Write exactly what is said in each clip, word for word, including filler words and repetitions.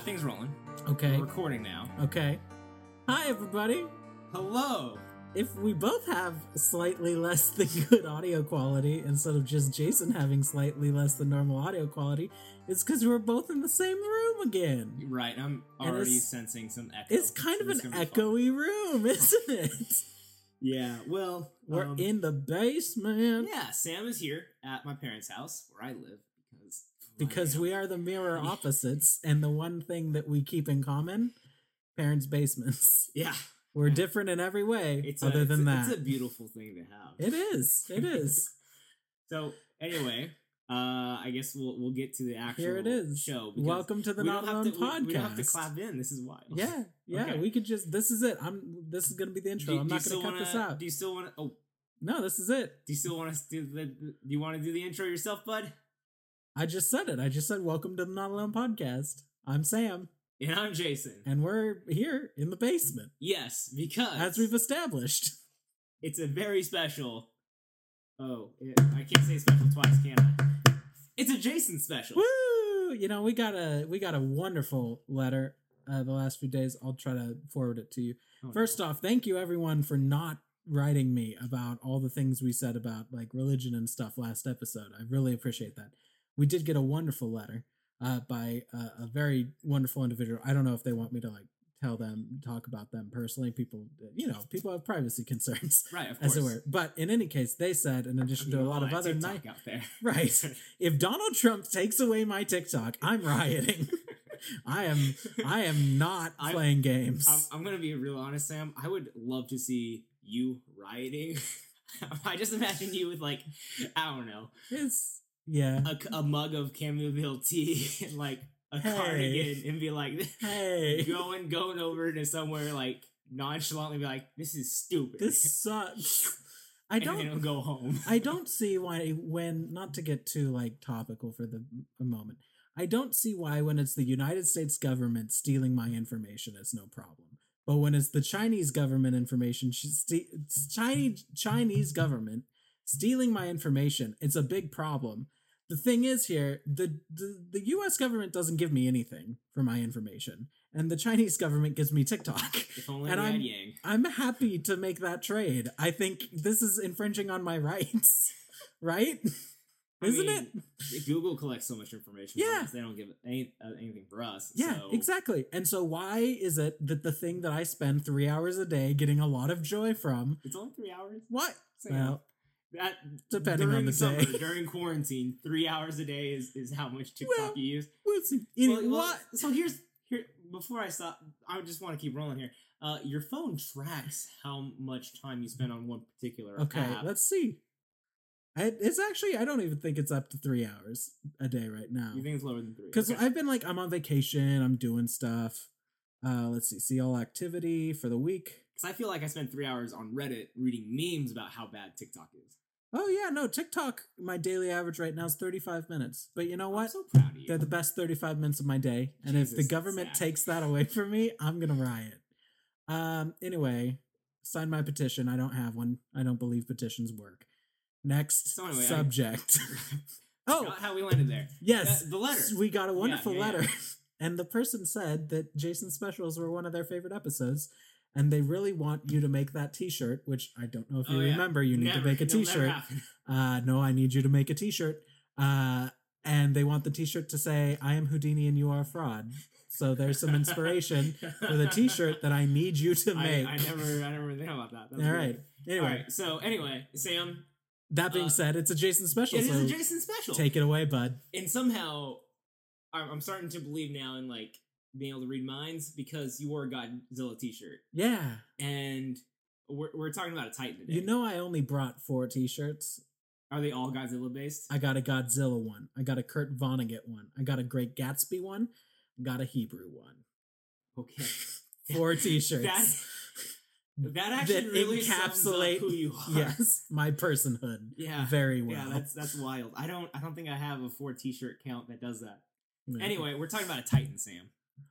got things rolling. Okay. We're recording now. Okay. Hi, everybody. Hello. If we both have slightly less than good audio quality instead of just Jason having slightly less than normal audio quality, it's because we're both in the same room again. Right, I'm And already it's- sensing some echo. It's kind so of an this is gonna be echoey room, isn't it? fun. Yeah, well, We're um, in the basement. Yeah, Sam is here at my parents' house where I live because Because we are the mirror opposites, and the one thing that we keep in common, parents' basements. Yeah, We're different in every way, it's other a, than it's a, that. It's a beautiful thing to have. It is. It is. So anyway, uh, I guess we'll we'll get to the actual Here it is. show. because Welcome to the we Not don't have Alone to- we- podcast. We don't have to clap in. This is wild. Yeah, yeah. Okay. We could just. This is it. I'm. This is gonna be the intro. Do, I'm do you not gonna still cut wanna, this out. Do you still want to? Oh, No, this is it. do you still want to do the? Do you want to do the intro yourself, bud? I just said it. I just said welcome to the Not Alone podcast. I'm Sam, And I'm Jason. and we're here in the basement, Yes, because as we've established. it's a very special. Oh, it, I can't say special twice, can I? It's a Jason special. Woo! You know, we got a we got a wonderful letter uh, the last few days. I'll try to forward it to you. Oh, First off, thank you everyone for not writing me about all the things we said about like religion and stuff last episode. I really appreciate that. We did get a wonderful letter uh, by uh, a very wonderful individual. I don't know if they want me to like tell them, talk about them personally. People, you know, people have privacy concerns, right, of course. as it were. But in any case, they said, in addition You to a know, lot all of that other TikTok nice, out there. right? If Donald Trump takes away my TikTok, I'm rioting. I am, I am not I'm- playing games. I'm, I'm gonna be real honest, Sam. I would love to see you rioting. I just imagine you with like, I don't know, it's yeah. a, a mug of chamomile tea and like a Hey. cardigan, and be like, Hey, going going over to somewhere like nonchalantly, be like, this is stupid. this sucks. I and then don't. it'll go home. I don't see why when not to get too like topical for the a moment. I don't see why when it's the United States government stealing my information is no problem. But when it's the Chinese government information, ste- Chinese Chinese government stealing my information, it's a big problem. The thing is here, the, the the U S government doesn't give me anything for my information, and the Chinese government gives me TikTok. If only and we I'm- had Yang. I'm happy to make that trade. I think this is infringing on my rights, right? I Isn't mean, it? Google collects so much information. Yeah. From us, they don't give any, uh, anything for us. Yeah, so. exactly. And so why is it that the thing that I spend three hours a day getting a lot of joy from, It's only three hours. what? So, Well, that depending on during the summer, day. during quarantine, three hours a day is, is how much TikTok Well, you use. we'll see. Any- Well, well, what? So here's here before I stop. I just want to keep rolling here. Uh, your phone tracks how much time you spend on one particular Okay, app. let's see. I, it's actually, I don't even think it's up to three hours a day right now. You think it's lower than three? Because Okay. I've been like, I'm on vacation, I'm doing stuff. Uh, let's see, see all activity for the week. 'Cause I feel like I spend three hours on Reddit reading memes about how bad TikTok is. Oh yeah, no, TikTok, my daily average right now is thirty-five minutes. But you know I'm what? so proud of you. They're the best thirty-five minutes of my day. And if Jesus, the that's government sad. takes that away from me, I'm going to riot. Um, anyway, sign my petition. I don't have one. I don't believe petitions work. Next So anyway, I- subject. oh, Forgot how we landed there. yes. Uh, the letter. We got a wonderful yeah, yeah. letter. And the person said that Jason's specials were one of their favorite episodes. And they really want you to make that t-shirt, which I don't know if you Oh, yeah. remember. You need Never. to make a It'll never t-shirt. happen. Uh, no, I need you to make a t-shirt. Uh, and they want the t-shirt to say, I am Houdini and you are a fraud. So there's some inspiration for the t-shirt that I need you to I, make. I never, I never really think about that. That's All weird. right. Anyway, All right. So anyway, Sam, that being uh, said, it's a Jason special. it is so a Jason special. take it away, bud. and somehow, I'm, I'm starting to believe now in like being able to read minds because you wore a Godzilla t-shirt, Yeah. and we're, we're talking about a Titan today. You know, I only brought four t-shirts. Are they all Godzilla based? I got a Godzilla one. I got a Kurt Vonnegut one. I got a Great Gatsby one. Got a Hebrew one. Okay. Four t-shirts. That, that actually that really sums up encapsulate who you are. yes, my personhood. Yeah. Very well. Yeah, that's that's wild. I don't I don't think I have a four t-shirt count that does that. Yeah. Anyway, we're talking about a Titan, Sam.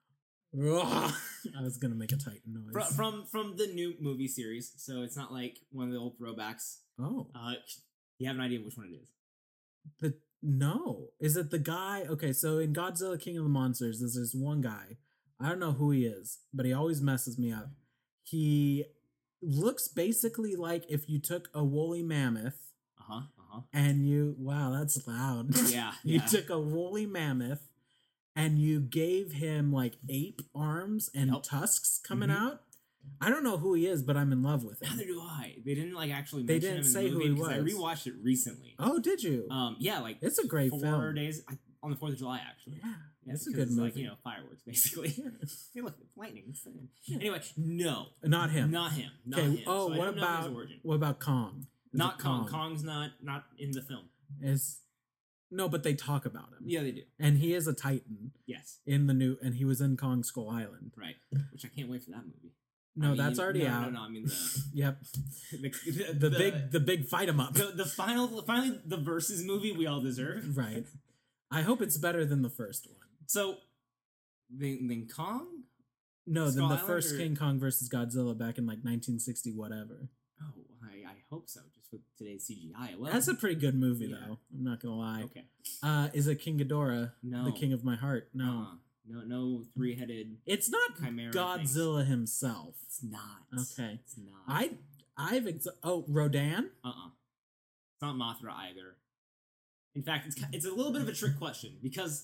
Ugh. I was gonna make a Titan noise. From, from from the new movie series, so it's not like one of the old throwbacks. oh, Uh, you have an idea of which one it is? the No. Is it the guy? Okay, so in Godzilla King of the Monsters, there's this one guy. I don't know who he is, but he always messes me up. He looks basically like if you took a woolly mammoth Uh-huh, uh-huh. and you, wow, that's loud. Yeah, You yeah. took a woolly mammoth and you gave him like ape arms and Yep. tusks coming Mhm. out. I don't know who he is, but I'm in love with him. Neither do I. They didn't like actually They mention didn't him in say the who movie he because I was. rewatched it recently. Oh, did you? Um, yeah, like It's a great four film. days I, on the Fourth of July, actually. Yeah, Yeah, it's a because good movie. Like, you know, fireworks, basically. Yeah. Hey, look, it's lightning. It's lightning. Yeah. Anyway, no, Not him. not him. Not Okay. him. Oh, So I what don't know his about origin. what about Kong? Is Not it Kong. Kong's not not in the film. Is no, but they talk about him. Yeah, they do. And he is a Titan Yes, in the new, and he was in Kong Skull Island. right. Which I can't wait for that movie. No, I mean, that's already no, out. No, no, I mean the Yep. the, the, The, big, the big fight 'em up. the, the final, finally the versus movie we all deserve. Right. I hope it's better than the first one. So, then, then Kong. No, Skull than the Island first or- King Kong versus Godzilla back in like nineteen sixty whatever. Oh, I, I hope so. Just with today's C G I. Well, That's a pretty good movie Yeah. though. I'm not gonna lie. okay. Uh, is it King Ghidorah, No, the king of my heart? No, Uh-uh. no, no three-headed it's not chimera. Godzilla things. himself. It's not. Okay. It's not. I I've ex- oh Rodan. Uh-uh. It's not Mothra either. In fact, it's ki- it's a little bit of a trick question because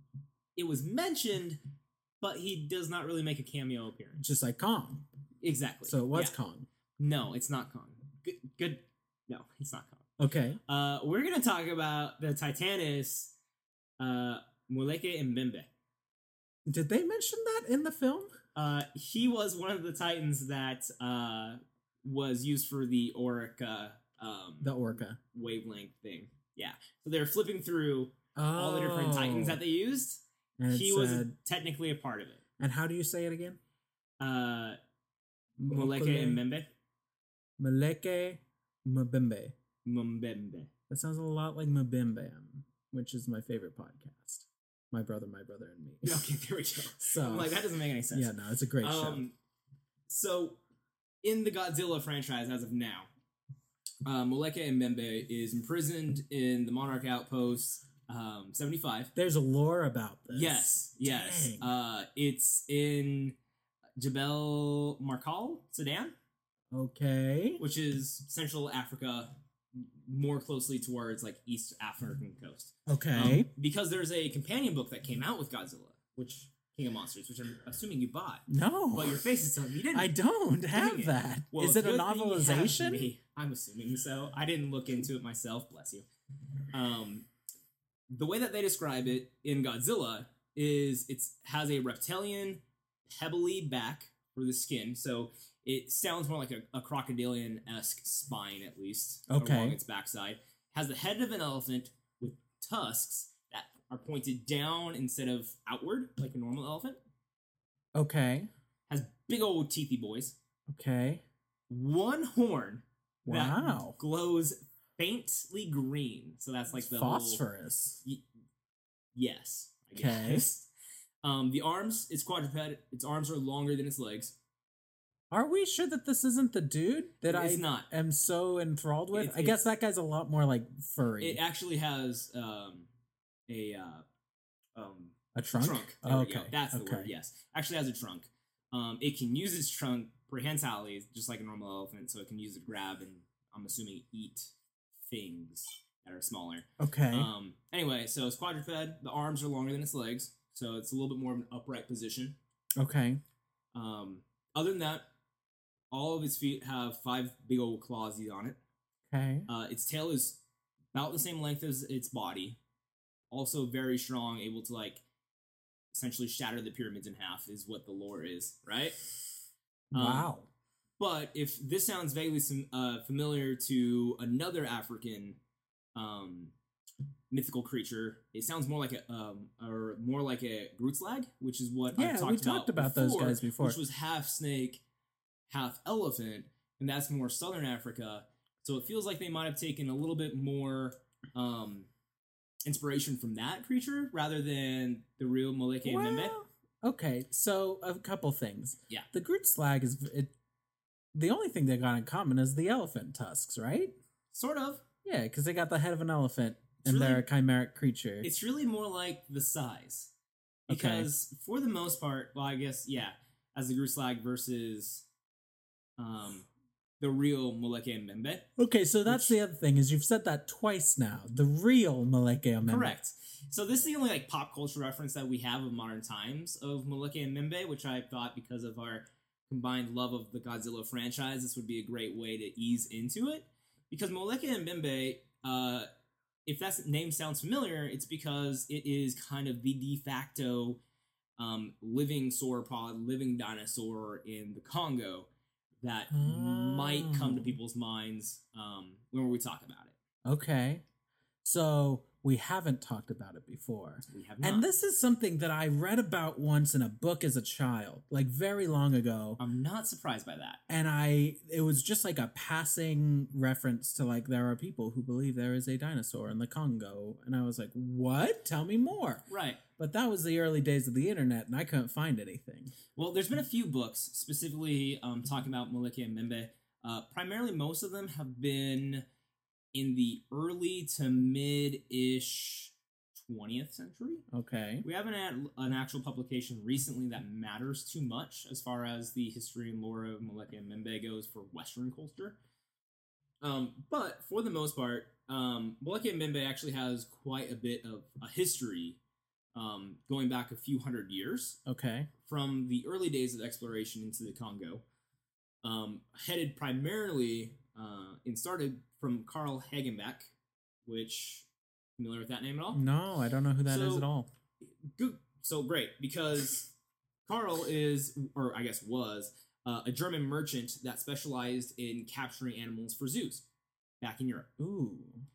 it was mentioned, but he does not really make a cameo appearance. Just like Kong. Exactly. So what's Yeah. Kong? No, it's not Kong. Good. Good. No, it's not Kong. Okay. Uh, we're gonna talk about the Titanus, uh, Muleke Mbembe. Did they mention that in the film? Uh, he was one of the Titans that uh was used for the Orica um The orca. wavelength thing. Yeah. So they're flipping through Oh. all the different Titans that they used. And it He was said- technically a part of it. and how do you say it again? Uh, Muleke Mbembe. Muleke Mbembe. Mbembe. That sounds a lot like Mbembam, which is my favorite podcast. My brother, my brother, and me. Okay, there we go. So I'm like, that doesn't make any sense. yeah, no, it's a great show. Um, so, in the Godzilla franchise, as of now, uh, Muleke Mbembe is imprisoned in the Monarch Outpost um, seventy-five. There's a lore about this. Yes, yes. Dang. Uh, it's in Jebel Markal, Sudan, Okay. which is Central Africa, more closely towards like East African coast. Okay. Um, because there's a companion book that came out with Godzilla, which King of Monsters, which I'm assuming you bought. no. But your face is telling me you didn't. I don't have it. that. Well, Is it a good thing you have novelization? me. I'm assuming so. I didn't look into it myself. Bless you. Um, the way that they describe it in Godzilla is it's has a reptilian, pebbly back for the skin, so it sounds more like a, a crocodilian esque spine, at least Okay. along its backside. Has the head of an elephant with tusks that are pointed down instead of outward, like a normal elephant. Okay. Has big old teethy boys. Okay. One horn Wow. that glows faintly green. So that's like It's the whole- phosphorus. Y- yes. I Okay. guess. Um, the arms, it's quadruped. Its arms are longer than its legs. Are we sure that this isn't the dude that It's I not. am so enthralled with? It's- I guess it's- that guy's a lot more like furry. It actually has um, a uh, um, a trunk? trunk. Oh, There we okay. go. That's the okay. word. Yes, actually has a trunk. Um, it can use its trunk prehensile, just like a normal elephant, so it can use it to grab and I'm assuming eat things that are smaller. Okay. Um, anyway, so it's quadruped. The arms are longer than its legs, so it's a little bit more of an upright position. okay. Um, other than that, all of its feet have five big old claws on it. Okay. Uh, its tail is about the same length as its body. Also very strong, able to like essentially shatter the pyramids in half is what the lore is, right? Um, Wow. But if this sounds vaguely sim- uh, familiar to another African um, mythical creature, it sounds more like a um, or more like a Grootslag, which is what Yeah, I've talked we talked about those before, guys before. which was half snake, half elephant, and that's more southern Africa. So it feels like they might have taken a little bit more um, inspiration from that creature rather than the real Muleke Mbembe. Well, okay, so a couple things. Yeah. The Groot slag is it. The only thing they got in common is the elephant tusks, right? Sort of. Yeah, because they got the head of an elephant and really, they're a chimeric creature. It's really more like the size. Okay. Because for the most part, well, I guess, yeah, as the Gruslag versus um, the real Moleke Mbembe. Okay, so that's which, the other thing, is you've said that twice now. The real Moleke Mbembe. Correct. So this is the only like pop culture reference that we have of modern times of Moleke Mbembe, which I thought because of our combined love of the Godzilla franchise, this would be a great way to ease into it. Because Moleke Mbembe, uh, if that name sounds familiar, it's because it is kind of the de facto um, living sauropod, living dinosaur in the Congo that Oh. might come to people's minds um, when we talk about it. Okay. So we haven't talked about it before. We have not. And this is something that I read about once in a book as a child, like very long ago. I'm not surprised by that. And I, it was just like a passing reference to like, there are people who believe there is a dinosaur in the Congo. And I was like, what? Tell me more. Right. But that was the early days of the internet and I couldn't find anything. Well, there's been a few books specifically um, talking about Moleke Mbembe. Uh, primarily, most of them have been in the early to mid-ish twentieth century. Okay. We haven't had an actual publication recently that matters too much as far as the history and lore of Moleke Mbembe goes for Western culture. Um, but for the most part, um, Moleke Mbembe actually has quite a bit of a history um, going back a few hundred years. Okay. From the early days of exploration into the Congo, um, headed primarily uh, and started from Carl Hagenbeck, which, familiar with that name at all? No, I don't know who that So- is at all. Good. So great, because Carl is, or I guess was, uh, a German merchant that specialized in capturing animals for zoos back in Europe. Ooh.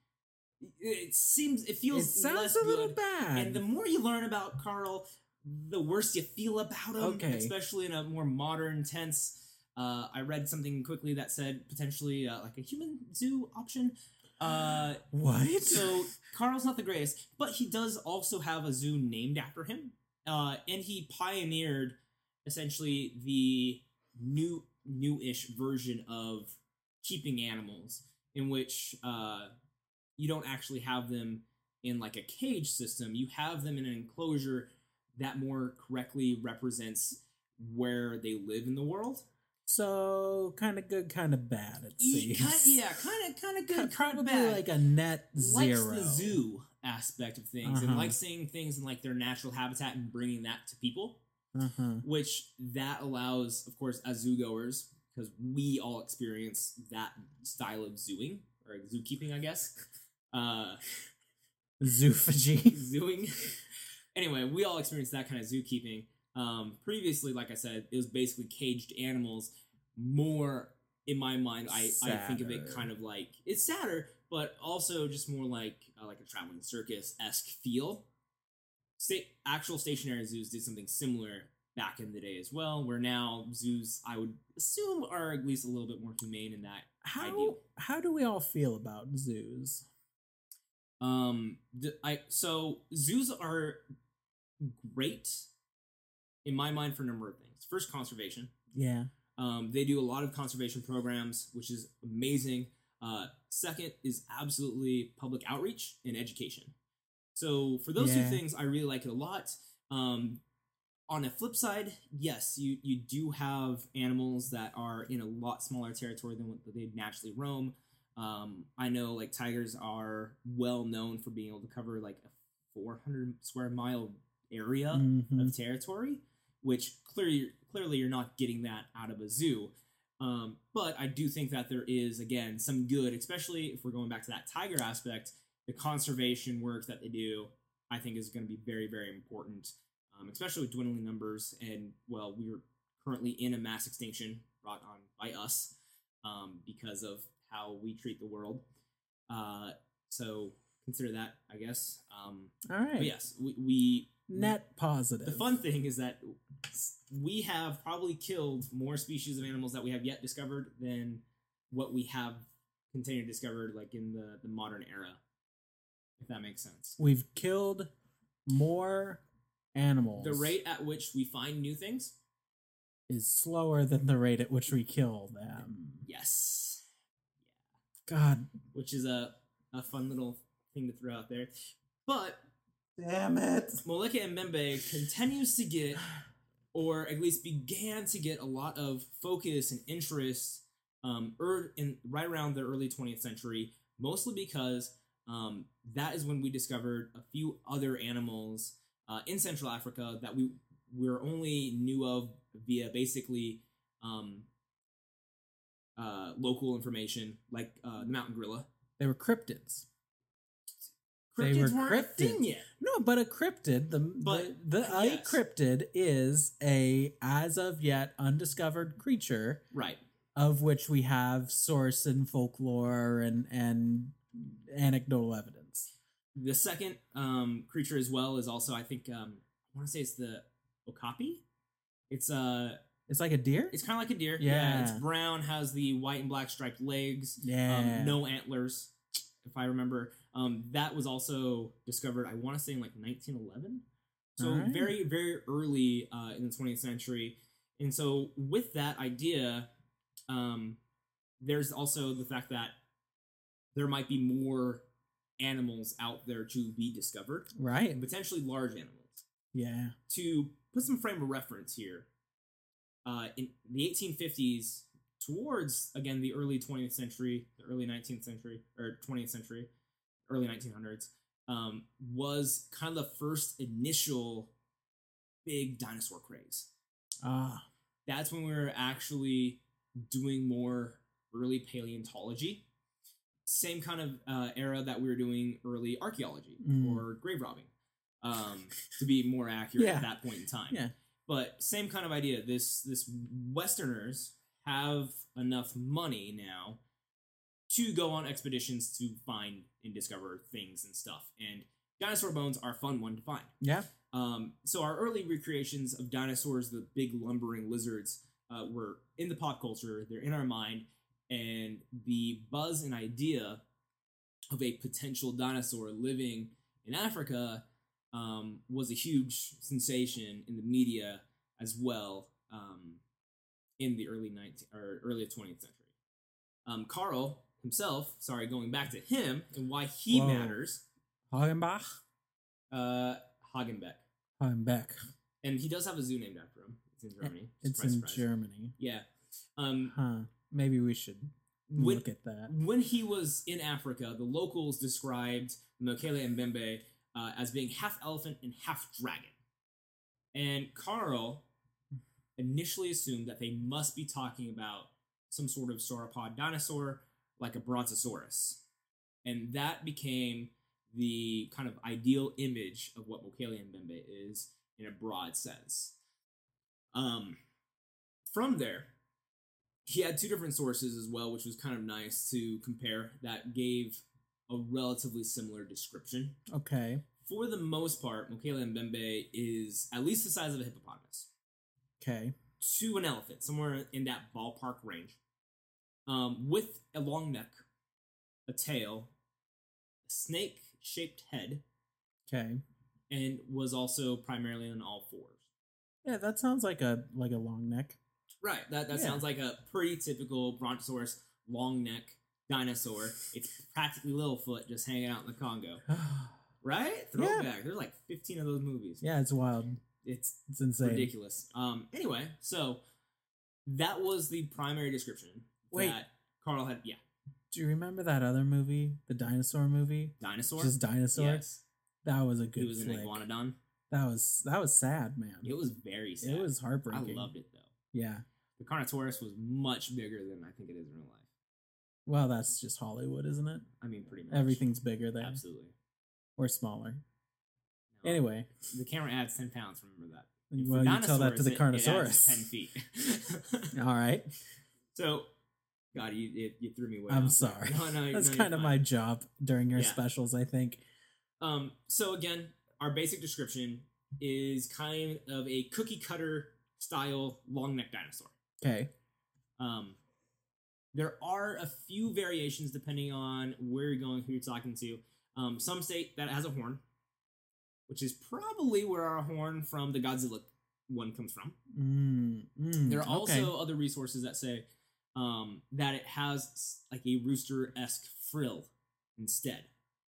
It seems, it It feels sounds less a little good. bad. And the more you learn about Carl, the worse you feel about him, Okay. especially in a more modern tense. Uh, I read something quickly that said potentially uh, like a human zoo option. Uh, What? so Carl's not the greatest, but he does also have a zoo named after him, uh, and he pioneered essentially the new new-ish version of keeping animals, in which uh, you don't actually have them in like a cage system. You have them in an enclosure that more correctly represents where they live in the world. So kind of good, kind of bad. It E- seems. ki- yeah, kind of, kind of good, kind Probably of bad. like a net Likes zero. the zoo aspect of things, and Uh-huh. likes seeing things in like their natural habitat and bringing that to people. Uh-huh. Which that allows, of course, as zoo goers, because we all experience that style of zooing or zookeeping, I guess. Uh, Zoophagy. zooing. Anyway, we all experience that kind of zookeeping. Um, previously, like I said, it was basically caged animals. More, in my mind, I, I think of it Sadder. kind of like, it's sadder, but also just more like uh, like a traveling circus-esque feel. Sta- actual stationary zoos did something similar back in the day as well, where now zoos, I would assume, are at least a little bit more humane in that How ideal. how do we all feel about zoos? Um, the, I so zoos are great in my mind for a number of things. First, conservation. Yeah. Um, they do a lot of conservation programs, which is amazing. Uh, second is absolutely public outreach and education. So for those Yeah. two things, I really like it a lot. Um, on a flip side, yes, you you do have animals that are in a lot smaller territory than what they naturally roam. Um, I know like tigers are well known for being able to cover like a four hundred square mile area Mhm. of territory, which clearly clearly you're not getting that out of a zoo. Um, but I do think that there is, again, some good, especially if we're going back to that tiger aspect, the conservation work that they do, I think is going to be very, very important, um, especially with dwindling numbers. And, well, we're currently in a mass extinction brought on by us um, because of how we treat the world. Uh, so consider that, I guess. Um, All right. but yes, we... we Net positive. the fun thing is that we have probably killed more species of animals that we have yet discovered than what we have continued to discover, like in the, the modern era, if that makes sense. We've killed more animals. The rate at which we find new things, is slower than the rate at which we kill them. yes, God. which is a, a fun little thing to throw out there. But Damn it. Moleke Mbembe continues to get, or at least began to get, a lot of focus and interest um, er, in right around the early twentieth century, mostly because um, that is when we discovered a few other animals uh, in Central Africa that we were only knew of via basically um, uh, local information, like uh, the mountain gorilla. They were cryptids. Cryptids They were weren't a thing cryptids. yet. No, but a cryptid, the But, the, the a yes. cryptid is a as of yet undiscovered creature, Right. of which we have source in folklore and and anecdotal evidence. The second um, creature as well is also, I think, um, I want to say it's the okapi. It's uh, It's like a deer. it's kind of like a deer. Yeah. It's brown, has the white and black striped legs. Yeah. Um, no antlers, if I remember. Um, that was also discovered, I want to say, in like nineteen eleven. So Alright. very, very early uh, in the twentieth century. And so with that idea, um, there's also the fact that there might be more animals out there to be discovered, Right. and potentially large animals. Yeah. To put some frame of reference here, uh, in the eighteen fifties, towards, again, the early twentieth century, the early nineteenth century, or twentieth century, early nineteen hundreds, um, was kind of the first initial big dinosaur craze. Ah. That's when we were actually doing more early paleontology. Same kind of uh, era that we were doing early archaeology Mm. or grave robbing, um, to be more accurate Yeah. at that point in time. Yeah. But same kind of idea. This this Westerners have enough money now to go on expeditions to find and discover things and stuff. And dinosaur bones are a fun one to find. Yeah. Um, so our early recreations of dinosaurs, the big lumbering lizards, uh, were in the pop culture. They're in our mind, and the buzz and idea of a potential dinosaur living in Africa um, was a huge sensation in the media as well um, in the early nineteenth or early twentieth century. Um, Carl himself, sorry, going back to him and why he Whoa. matters, Hagenbach. uh, Hagenbeck. Hagenbeck. And he does have a zoo named after him. It's in Germany. It's Surprise, in surprise. Germany. Yeah. Um, Huh. Maybe we should when, look at that. when he was in Africa, the locals described Mokele Mbembe uh, as being half elephant and half dragon. And Carl initially assumed that they must be talking about some sort of sauropod dinosaur like a Brontosaurus. And that became the kind of ideal image of what Mokele Mbembe is in a broad sense. Um, from there, he had two different sources as well, which was kind of nice to compare, that gave a relatively similar description. Okay. For the most part, Mokele Mbembe is at least the size of a hippopotamus Okay. to an elephant, somewhere in that ballpark range, um, with a long neck, a tail, a snake-shaped head, Okay. and was also primarily on all fours. Yeah, that sounds like a like a long neck. Right, that, that Yeah. sounds like a pretty typical Brontosaurus long neck dinosaur. It's practically Littlefoot just hanging out in the Congo. Right? Throwback. There's like fifteen of those movies. Yeah, it's wild. It's It's insane. ridiculous. Um. Anyway, so that was the primary description Wait. that Carl had. Yeah, Do you remember that other movie, the dinosaur movie? dinosaur. Just dinosaur. Yes, That was a good he was flick. an iguanodon. That was that was sad, man. It was very sad. It was I heartbreaking. loved it though. Yeah. The Carnotaurus was much bigger than I think it is in real life. Well, that's just Hollywood, isn't it? I mean, pretty much Everything's bigger there. Absolutely. Or smaller. No, Anyway, the camera adds ten pounds. Remember that. If well, the you tell that to the dinosaurs, it- it adds Carnosaurus. ten feet. All right. So, God, you you, you threw me away. I'm off there. sorry. No, no, That's no, you're kind of fine. my job during your Yeah. specials, I think. Um. So again, our basic description is kind of a cookie cutter style long neck dinosaur. Okay. Um, there are a few variations depending on where you're going, who you're talking to. Um, some state that it has a horn, which is probably where our horn from the Godzilla one comes from. Mm, mm, There are okay. also other resources that say um, that it has s- like a rooster-esque frill instead.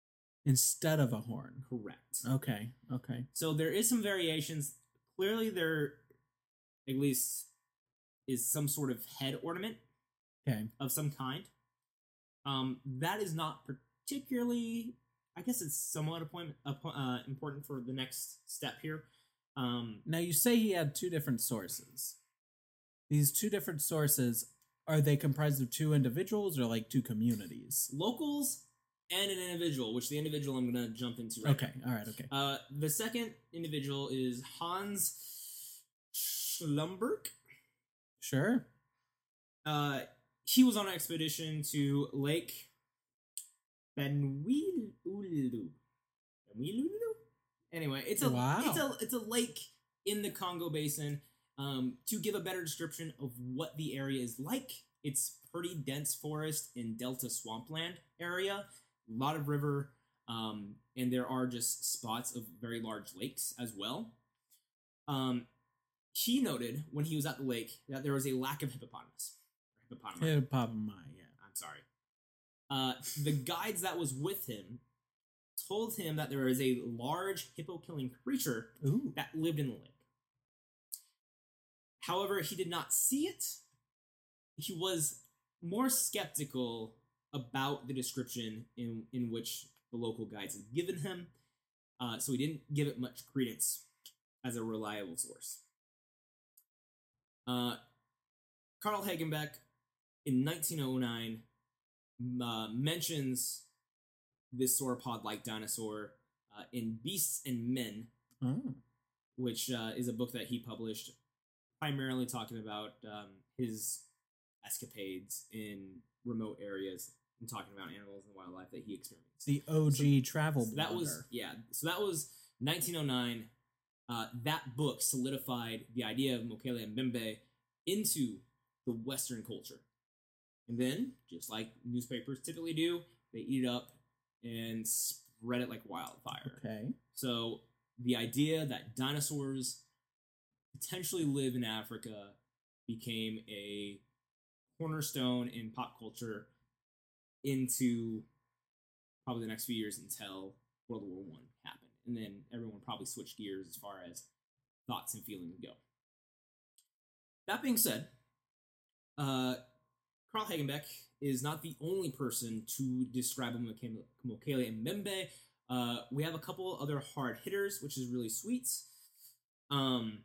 instead of a horn. Correct. Okay. Okay. So there is some variations. Clearly, there at least is some sort of head ornament Okay. of some kind. Um, that is not particularly. I guess it's somewhat appointment, uh, important for the next step here. Um, Now you say he had two different sources. These two different sources, are they comprised of two individuals or like two communities? locals and an individual, which the individual I'm going to jump into right Okay. All right. Okay. now. Uh, the second individual is Hans Schlumberg. Sure. Uh, he was on an expedition to Lake Benwilulu. Benwilulu? Anyway, it's a Wow. it's a it's a lake in the Congo Basin. Um, to give a better description of what the area is like, it's pretty dense forest in Delta swampland area, a lot of river, um, and there are just spots of very large lakes as well. Um, he noted when he was at the lake that there was a lack of hippopotamus. Hippopotami. Hippopotami, yeah. I'm sorry. Uh, the guides that was with him told him that there is a large hippo-killing creature Ooh. that lived in the lake. However, he did not see it. He was more skeptical about the description in, in which the local guides had given him, uh, so he didn't give it much credence as a reliable source. Uh, Carl Hagenbeck, in nineteen oh nine, uh, mentions this sauropod-like dinosaur uh, in Beasts and Men, Oh. which uh, is a book that he published primarily talking about um, his escapades in remote areas and talking about animals and wildlife that he experienced. The O G travel So that was, blogger. yeah, so that was nineteen oh nine. Uh, that book solidified the idea of Mokele Mbembe into the Western culture. And then, just like newspapers typically do, they eat it up and spread it like wildfire. Okay. So the idea that dinosaurs potentially live in Africa became a cornerstone in pop culture into probably the next few years until World War One happened. And then everyone probably switched gears as far as thoughts and feelings go. That being said, uh, Carl Hagenbeck is not the only person to describe Mokele Mbembe. Uh, we have a couple other hard hitters, which is really sweet. Um,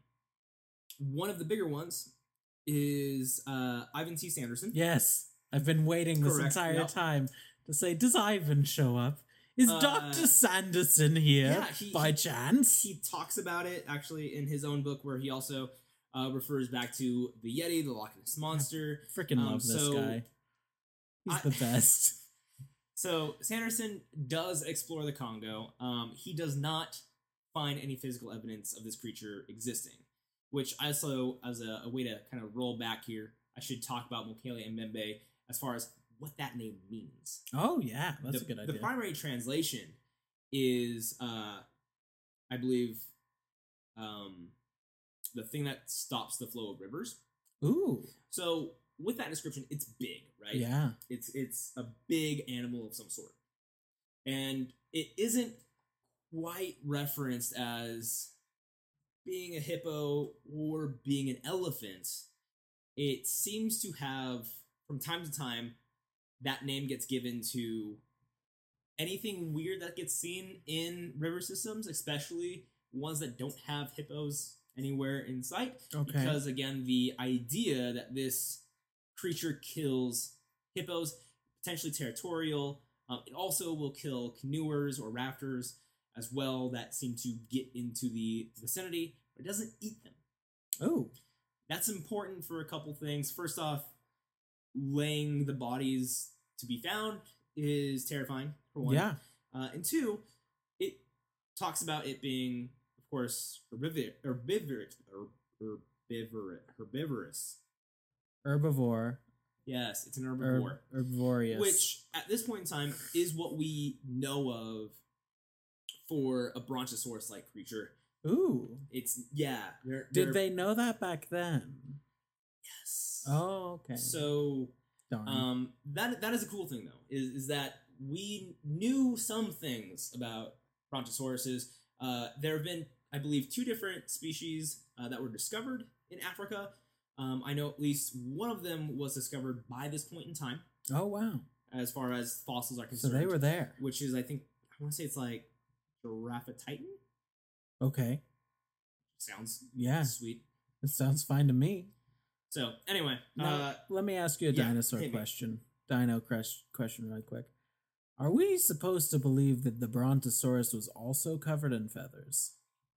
one of the bigger ones is uh, Ivan T. Sanderson. Yes. I've been waiting this Correct, entire yep. time to say, does Ivan show up? Is Uh, Doctor Sanderson here yeah, he- by he- chance? He talks about it actually in his own book, where he also uh, refers back to the Yeti, the Loch Ness Monster. Freaking um, love this so guy. He's I- the best. So Sanderson does explore the Congo. Um, he does not find any physical evidence of this creature existing, which also, as a, a way to kind of roll back here, I should talk about Mokele Mbembe as far as what that name means. Oh, yeah. That's the, a good idea. The primary translation is, uh, I believe, um, the thing that stops the flow of rivers. Ooh. So with that description, it's big, right? Yeah. It's it's a big animal of some sort. And it isn't quite referenced as being a hippo or being an elephant. It seems to have, from time to time, that name gets given to anything weird that gets seen in river systems, especially ones that don't have hippos anywhere in sight. Okay. Because, again, the idea that this creature kills hippos, potentially territorial, um, it also will kill canoers or rafters as well that seem to get into the vicinity, but it doesn't eat them. Oh. That's important for a couple things. First off, laying the bodies to be found is terrifying, for one. Yeah. Uh, and two, it talks about it being, of course, herbivor- herbivorous. Herbivor- herbivorous. Herbivore. Yes, it's an herbivore. Herb- herbivorous. Which, at this point in time, is what we know of for a brontosaurus-like creature. Ooh. It's, yeah. They're, Did they're- they know that back then? Yes. Oh, okay. So, Darn. um, that that is a cool thing, though, is, is that we knew some things about brontosauruses. Uh, there have been, I believe, two different species uh, that were discovered in Africa. Um, I know at least one of them was discovered by this point in time. Oh, wow. As far as fossils are So concerned. they were there. Which is, I think, I want to say it's like Giraffatitan? Okay. Sounds Yeah. sweet. It sounds fine to me. So, anyway. Now, uh, let me ask you a yeah, dinosaur hit me. question. Dino crush question right quick. Are we supposed to believe that the Brontosaurus was also covered in feathers?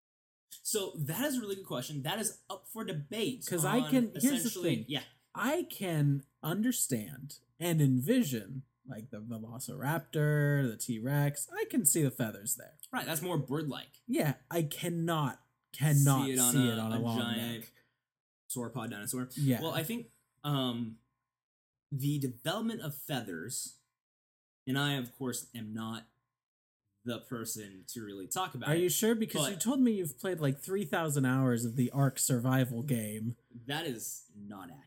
So, that is a really good question. That is up for debate. 'Cause I on can- here's the essentially- thing. Yeah. I can understand and envision like the Velociraptor, the T-Rex. I can see the feathers there. Right, that's more bird-like. Yeah, I cannot cannot See see it it on on a- a, a long giant- neck. Sauropod dinosaur. Yeah. Well, I think um, the development of feathers, and I, of course, am not the person to really talk about Are it. you sure? Because you but- told me you've played like three thousand hours of the Ark survival game. That is not accurate.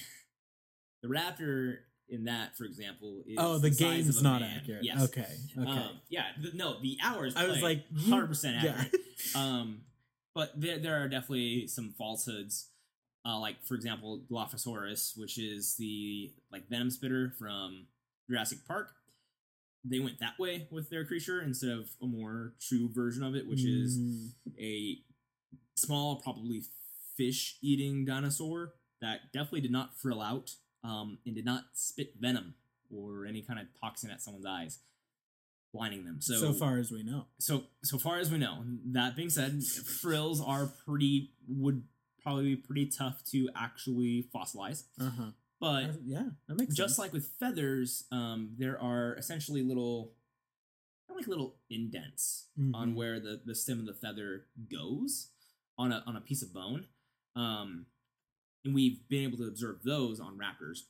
The raptor in that, for example, is Oh, the size of game's a not man. accurate. Yes. Okay. Okay. Um, yeah. The, no, the hours. I was played, like, one you- hundred percent yeah. accurate. um, but there, there are definitely some falsehoods. Uh, like for example, Dilophosaurus, which is the like venom spitter from Jurassic Park. They went that way with their creature instead of a more true version of it, which is Mm, a small, probably fish-eating dinosaur that definitely did not frill out um, and did not spit venom or any kind of toxin at someone's eyes, blinding them. So, so far as we know. so so far as we know. That being said, frills are pretty would probably be pretty tough to actually fossilize, Uh huh. but Yeah, that makes just sense. like with feathers, um, there are essentially little, kind of like little indents on Mhm. where the, the stem of the feather goes on a on a piece of bone, um, and we've been able to observe those on raptors,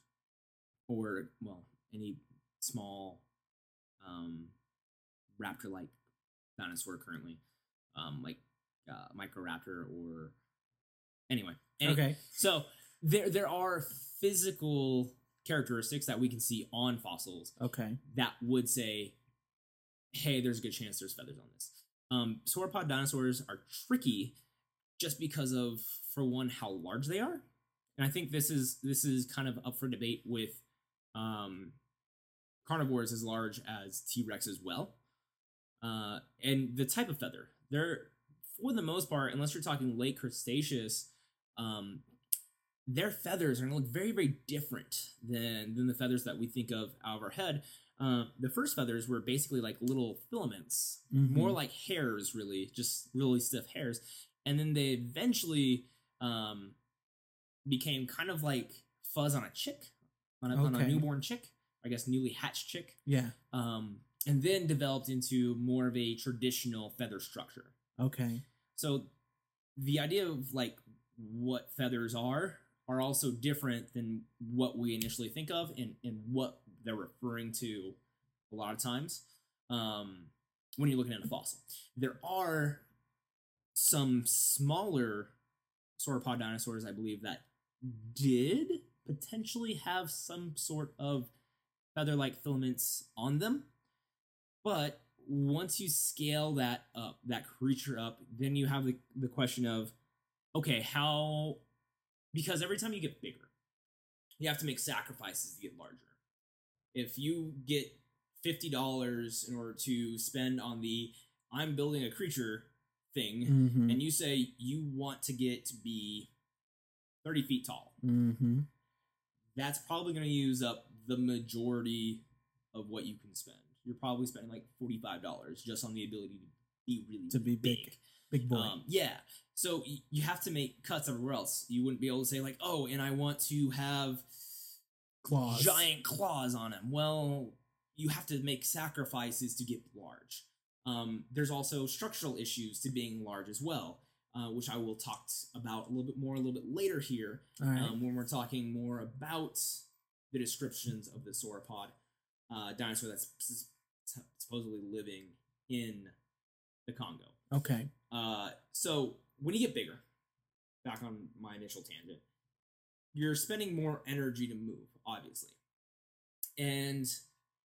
or well, any small, um, raptor-like dinosaur currently, um, like uh, Microraptor or anyway. Any- Okay. So there there are physical characteristics that we can see on fossils Okay. that would say, hey, there's a good chance there's feathers on this. Um, sauropod dinosaurs are tricky just because of, for one, how large they are. And I think this is this is kind of up for debate with um, carnivores as large as T-Rex as well. Uh, and the type of feather. They're, for the most part, unless you're talking late Cretaceous, um, their feathers are going to look very, very different than, than the feathers that we think of out of our head. Uh, the first feathers were basically like little filaments, Mhm. more like hairs, really, just really stiff hairs. And then they eventually um, became kind of like fuzz on a chick, on a, on a Okay. newborn chick, I guess newly hatched chick, Yeah. um, and then developed into more of a traditional feather structure. Okay. So the idea of like what feathers are are also different than what we initially think of and, and what they're referring to a lot of times um, when you're looking at a fossil. There are some smaller sauropod dinosaurs, I believe, that did potentially have some sort of feather-like filaments on them. But once you scale that up, that creature up, then you have the, the question of, okay, how... Because every time you get bigger, you have to make sacrifices to get larger. If you get fifty dollars in order to spend on the I'm building a creature thing, Mm-hmm. and you say you want to get to be thirty feet tall, Mm-hmm. that's probably going to use up the majority of what you can spend. You're probably spending like forty-five dollars just on the ability to be really To be big. Big boy. Um, yeah. So y- you have to make cuts everywhere else. You wouldn't be able to say like, oh, and I want to have Claws. giant claws on him. Well, you have to make sacrifices to get large. Um, there's also structural issues to being large as well, uh, which I will talk t- about a little bit more a little bit later here All right. um, when we're talking more about the descriptions of the sauropod uh, dinosaur that's s- s- supposedly living in the Congo. Okay. Uh, so when you get bigger, back on my initial tangent, you're spending more energy to move, obviously. And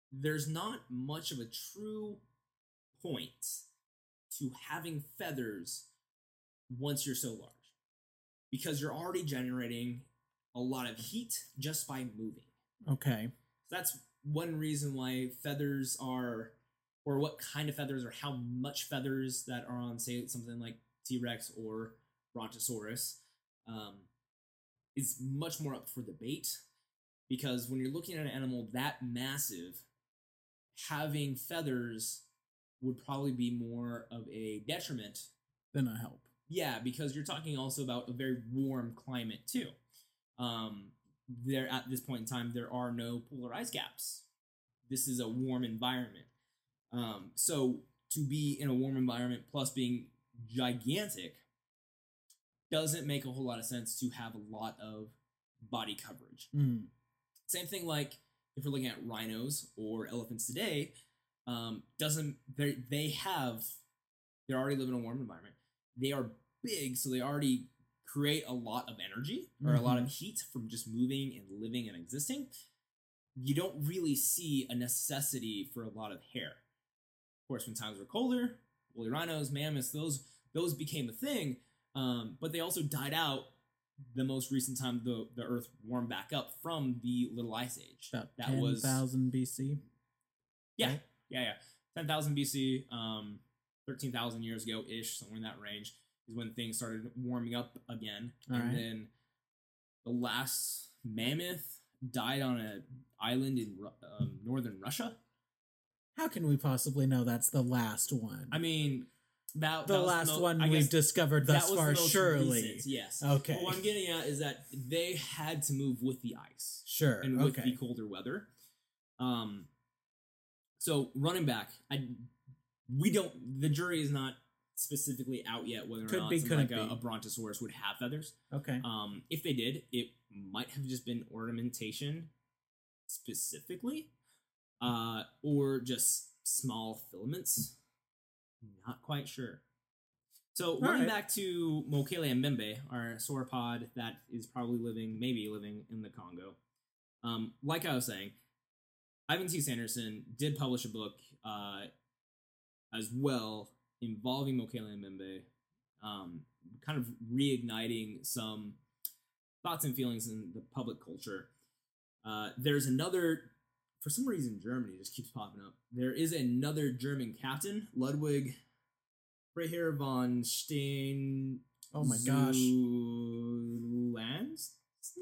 there's not much of a true point to having feathers once you're so large, because you're already generating a lot of heat just by moving. Okay. So that's one reason why feathers are, or what kind of feathers or how much feathers that are on, say, something like T-Rex or Brontosaurus, um, is much more up for debate. Because when you're looking at an animal that massive, having feathers would probably be more of a detriment Then a help. Yeah, because you're talking also about a very warm climate too. Um, there at this point in time, there are no polar ice caps. This is a warm environment. Um, so to be in a warm environment plus being gigantic doesn't make a whole lot of sense to have a lot of body coverage. Mm. Same thing like if we're looking at rhinos or elephants today, um, doesn't they they have they already live in a warm environment. They are big, so they already create a lot of energy or Mm-hmm. a lot of heat from just moving and living and existing. You don't really see a necessity for a lot of hair. Of course, when times were colder, woolly rhinos, mammoths, those those became a thing, um, but they also died out the most recent time the, the Earth warmed back up from the Little Ice Age. About That ten was thousand B C. yeah, right? yeah, yeah. ten thousand B C, um, thirteen thousand years ago ish, somewhere in that range, is when things started warming up again. All and right. then the last mammoth died on an island in Ru- um, northern Russia. How can we possibly know that's the last one? I mean, that the that was last mo- one I we've guess discovered that thus was the far, most surely. recent, yes. Okay. But what I'm getting at is that they had to move with the ice. Sure. And with okay. the colder weather. Um, so running back, I we don't. The jury is not specifically out yet whether or Could not be, something like couldn't a, be. a brontosaurus would have feathers. Okay. Um, if they did, it might have just been ornamentation specifically, uh, or just small filaments. Not quite sure. So All running right. back to Mokele mbembe, our sauropod that is probably living, maybe living in the Congo. Um, like I was saying, Ivan T. Sanderson did publish a book uh, as well involving Mokele mbembe, um, kind of reigniting some thoughts and feelings in the public culture. Uh, there's another, for some reason, Germany just keeps popping up. There is another German captain, Ludwig Freiherr von Stein. Oh my gosh. Lands?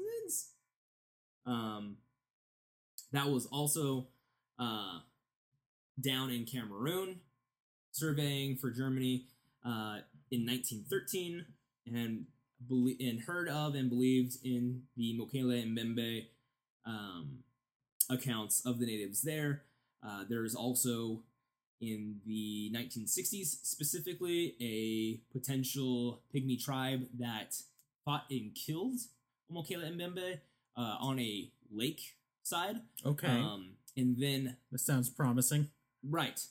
Um, that was also uh, down in Cameroon, surveying for Germany uh, in nineteen thirteen, and belie- and heard of and believed in the Mokele mbembe um, accounts of the natives there. Uh, there is also, in the nineteen sixties specifically, a potential pygmy tribe that fought and killed Mokele mbembe uh, on a lake side. Okay. Um, and then, This sounds promising. right,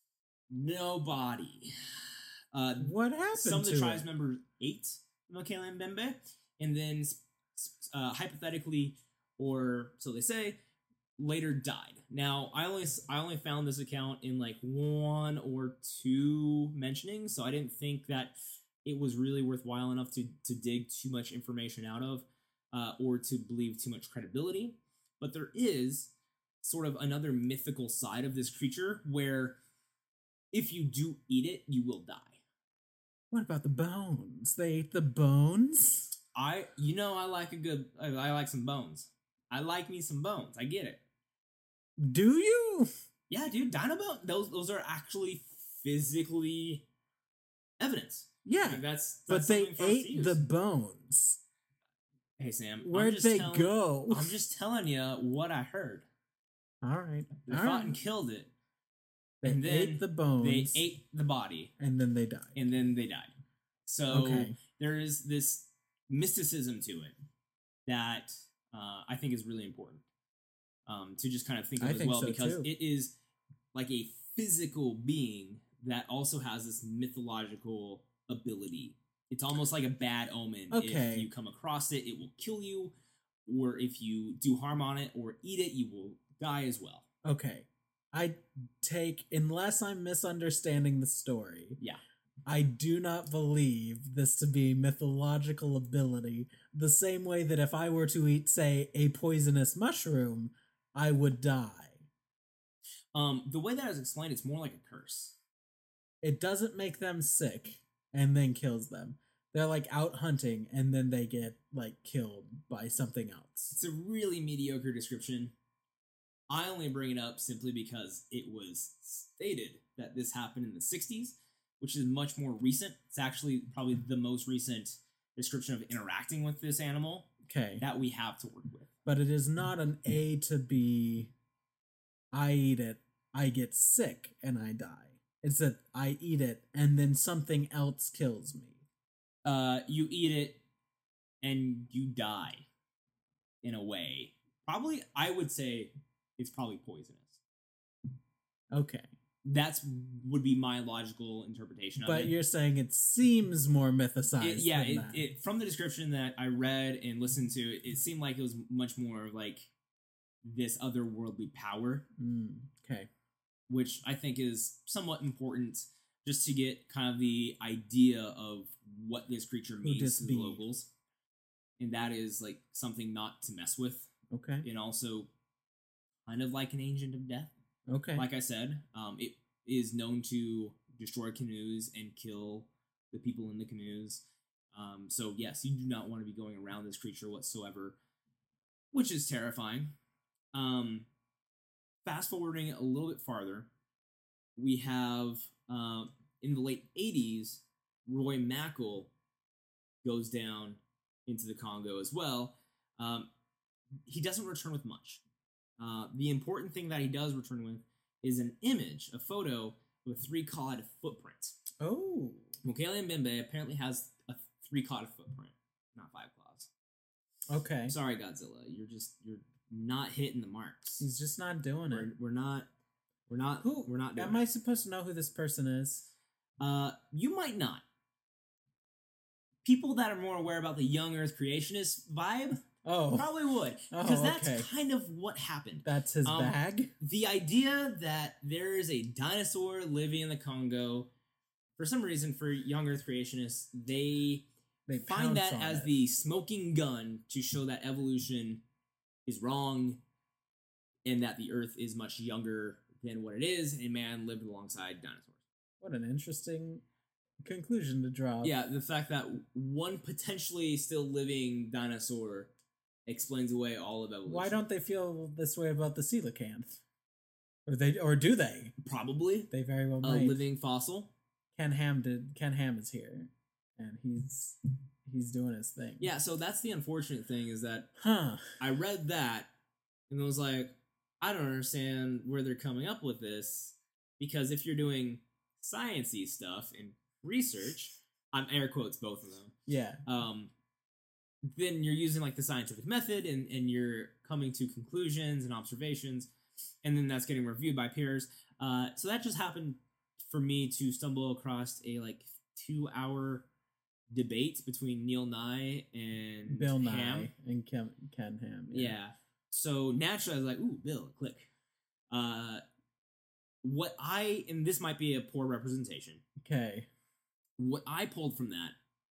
nobody. Uh, What happened some of the to tribes it? members ate Mokele mbembe, and then uh, hypothetically, or so they say, later died. Now, I only I only found this account in like one or two mentionings, so I didn't think that it was really worthwhile enough to to dig too much information out of, uh, or to believe too much credibility. But there is sort of another mythical side of this creature where if you do eat it, you will die. What about the bones? They ate the bones? I, you know, I like a good, I, I like some bones. I like me some bones. I get it. Do you? Yeah, dude, dino bone. Those, those are actually physically evidence. Yeah. Like, that's, But that's they something for us to ate use. the bones. Hey Sam, I'm Where'd just they telling- go? I'm just telling you what I heard. All right. They All fought right. and killed it. They and then ate the bones. They ate the body, and then they died. and then they died. So Okay. there is this mysticism to it that uh, I think is really important um, to just kind of think of I as think well, so, because too. it is like a physical being that also has this mythological ability. It's almost like a bad omen. Okay. If you come across it, it will kill you, or if you do harm on it or eat it, you will die as well. Okay. I take, unless I'm misunderstanding the story, Yeah. I do not believe this to be mythological ability, the same way that if I were to eat, say, a poisonous mushroom, I would die. Um, the way that is explained, it's more like a curse. It doesn't make them sick and then kills them. They're like out hunting and then they get like killed by something else. It's a really mediocre description. I only bring it up simply because it was stated that this happened in the sixties, which is much more recent. It's actually probably the most recent description of interacting with this animal Okay. that we have to work with. But it is not an A to B, I eat it, I get sick, and I die. It's that I eat it, and then something else kills me. Uh, you eat it, and you die, in a way. Probably, I would say it's probably poisonous. Okay. That's would be my logical interpretation of But it. you're saying it seems more mythicized. It, yeah, than it, that. it from the description that I read and listened to, it, it seemed like it was much more like this otherworldly power, Mm, okay. which I think is somewhat important just to get kind of the idea of what this creature Who means this to the be? locals. And that is like something not to mess with, Okay. and also kind of like an agent of death. Okay. Like I said, um, it is known to destroy canoes and kill the people in the canoes. Um, so yes, you do not want to be going around this creature whatsoever, which is terrifying. Um, fast forwarding a little bit farther, we have um, in the late eighties, Roy Mackal goes down into the Congo as well. Um, he doesn't return with much. Uh, the important thing that he does return with is an image, a photo with a three-clawed footprint. Oh. Mokele Mbembe apparently has a three-clawed footprint, not five claws. Okay. Sorry, Godzilla, you're just you're not hitting the marks. He's just not doing We're, it. we're not. We're not. Who? We're not doing. Am I supposed to know who this person is? Uh, you might not. People that are more aware about the young Earth creationist vibe Oh. probably would, Oh, because that's okay. kind of what happened. That's his Um, bag? The idea that there is a dinosaur living in the Congo, for some reason, for young Earth creationists, they They find pounce that on as it. the smoking gun to show that evolution is wrong and that the Earth is much younger than what it is, and man lived alongside dinosaurs. What an interesting conclusion to draw. Yeah, the fact that one potentially still living dinosaur explains away all of evolution. Why don't they feel this way about the coelacanth? Or they, or do they? Probably They very well a might. living fossil. Ken Ham did. Ken Ham is here, and he's he's doing his thing. Yeah, so that's the unfortunate thing is that Huh. I read that and I was like, I don't understand where they're coming up with this, because if you're doing sciencey stuff and research, I'm air quotes both of them. Yeah. Um, then you're using like the scientific method and, and you're coming to conclusions and observations, and then that's getting reviewed by peers. Uh, so that just happened for me to stumble across a like two hour debate between Neil Nye and Bill Nye Ham. and Ken, Ken Ham. Yeah. So naturally I was like, ooh, Bill, click. Uh, what I, and this might be a poor representation, Okay. what I pulled from that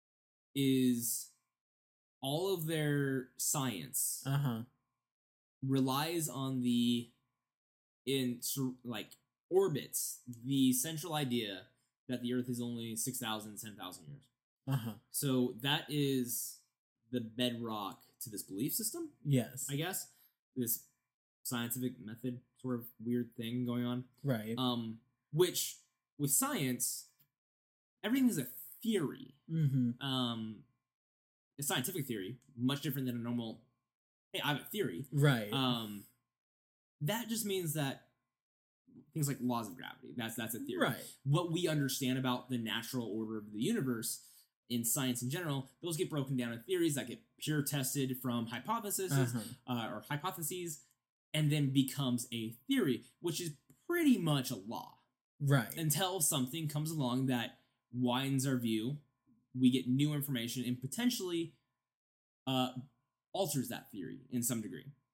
is all of their science Uh huh. relies on the in sur- like orbits the central idea that the Earth is only six thousand, ten thousand years. Uh huh. So that is the bedrock to this belief system, Yes. I guess. This scientific method sort of weird thing going on. Right. Um, which with science, everything is a theory. Mm-hmm. Um, a scientific theory, much different than a normal. Hey, I have a theory. Right. Um, that just means that things like laws of gravity. That's that's a theory. Right. What we understand about the natural order of the universe in science in general, those get broken down in theories that get pure tested from hypotheses Uh-huh. uh, or hypotheses, and then becomes a theory, which is pretty much a law. Right. Until something comes along that widens our view, we get new information and potentially uh, alters that theory in some degree.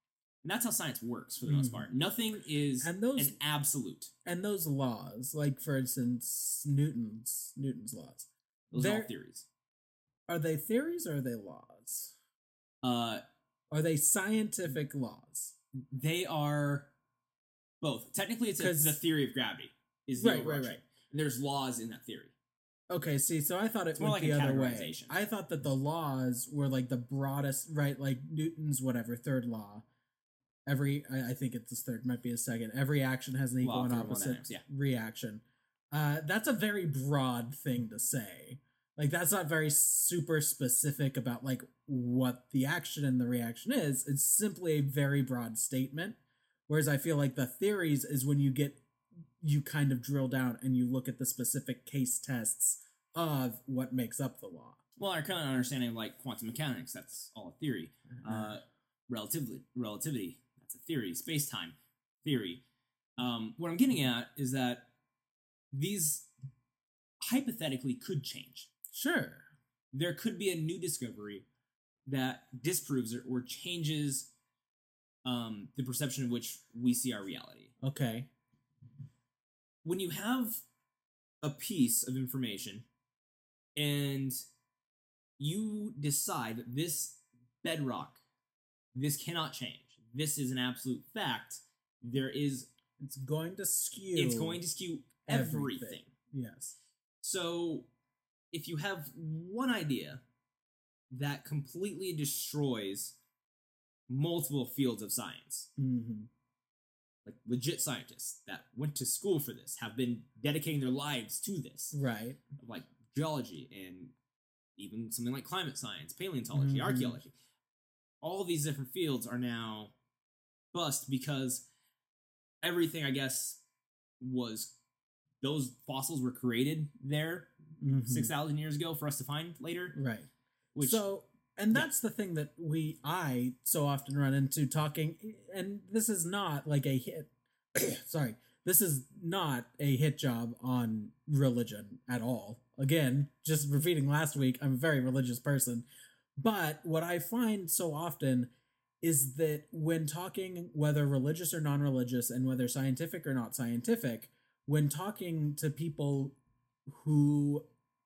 And that's how science works for the most Mhm. part. Nothing is And those- an absolute. And those laws, like for instance, Newton's Newton's laws, Those are all They're- theories. are they theories or are they laws? Uh, Are they scientific laws? they are both. Technically, it's a, 'Cause- the theory of gravity. Is the Right, right, overarching. right. And there's laws in that theory. Okay, see, so I thought it It's more went like the a other way. categorization. I thought that the laws were like the broadest, right? Like Newton's whatever third law. Every, I, I think it's his third, might be his second. Every action has an equal Law of and thermodynamics, opposite yeah. reaction. Uh, that's a very broad thing to say. Like that's not very super specific about like what the action and the reaction is. It's simply a very broad statement. Whereas I feel like the theories is when you get you kind of drill down and you look at the specific case tests of what makes up the law. Well, our kind of understanding of like quantum mechanics, that's all a theory. Uh, relativity, relativity, that's a theory. Space time, theory. Um, what I'm getting at is that these hypothetically could change. Sure. There could be a new discovery that disproves or, or changes um, the perception in which we see our reality. Okay. When you have a piece of information and you decide that this bedrock, this cannot change, this is an absolute fact, there is, It's going to skew. it's going to skew everything. everything. Yes. So if you have one idea that completely destroys multiple fields of science, Mm-hmm. like legit scientists that went to school for this, have been dedicating their lives to this, Right. like geology and even something like climate science, paleontology, Mhm. archaeology. All of these different fields are now bust because everything, I guess, was those fossils were created there Mhm. six thousand years ago for us to find later. Right. Which so, and that's the thing that we, I so often run into talking, and this is not like a hit. sorry, this is not a hit job on religion at all. Again, just repeating last week, I'm a very religious person. But what I find so often is that when talking, whether religious or non religious, and whether scientific or not scientific, when talking to people who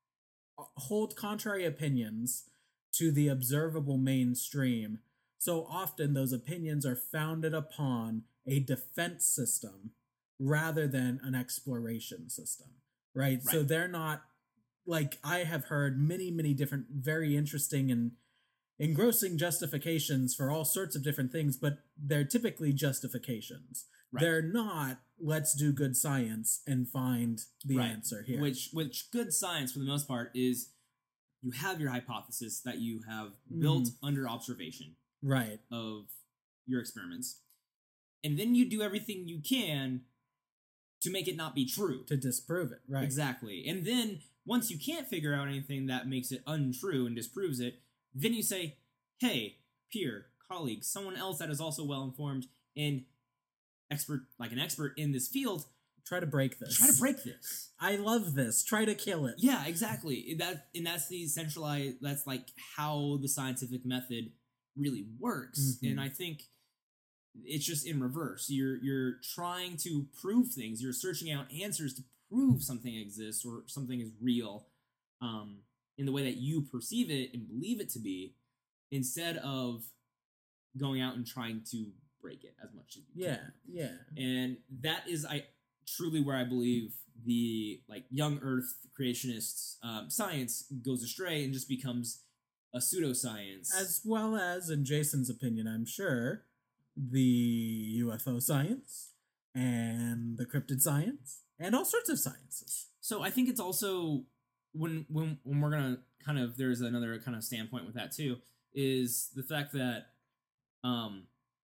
hold contrary opinions to the observable mainstream, so often those opinions are founded upon a defense system rather than an exploration system, right? So Right. they're not, like, I have heard many, many different, very interesting and engrossing justifications for all sorts of different things, but they're typically justifications. Right. They're not, let's do good science and find the Right. answer here. Which, which good science, for the most part, is you have your hypothesis that you have built Mhm. under observation Right. of your experiments, and then you do everything you can to make it not be true. To disprove it, right? Exactly. And then once you can't figure out anything that makes it untrue and disproves it, then you say, hey, peer, colleague, someone else that is also well informed and expert, like an expert in this field, Try to break this. try to break this. I love this. Try to kill it. Yeah, exactly. That and that's the centralized. That's like how the scientific method really works. Mhm. And I think it's just in reverse. You're you're trying to prove things. You're searching out answers to prove something exists or something is real, um, in the way that you perceive it and believe it to be, instead of going out and trying to break it as much as you Yeah, can. yeah. And that is I truly where I believe the like young Earth creationists um, science goes astray and just becomes a pseudoscience. As well as, in Jason's opinion, I'm sure, the U F O science and the cryptid science and all sorts of sciences. So I think it's also when when when we're gonna kind of there's another kind of standpoint with that too is the fact that um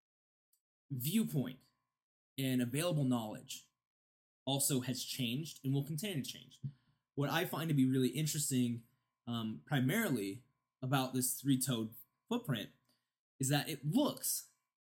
viewpoint and available knowledge also has changed and will continue to change. What I find to be really interesting, um, primarily about this three-toed footprint, is that it looks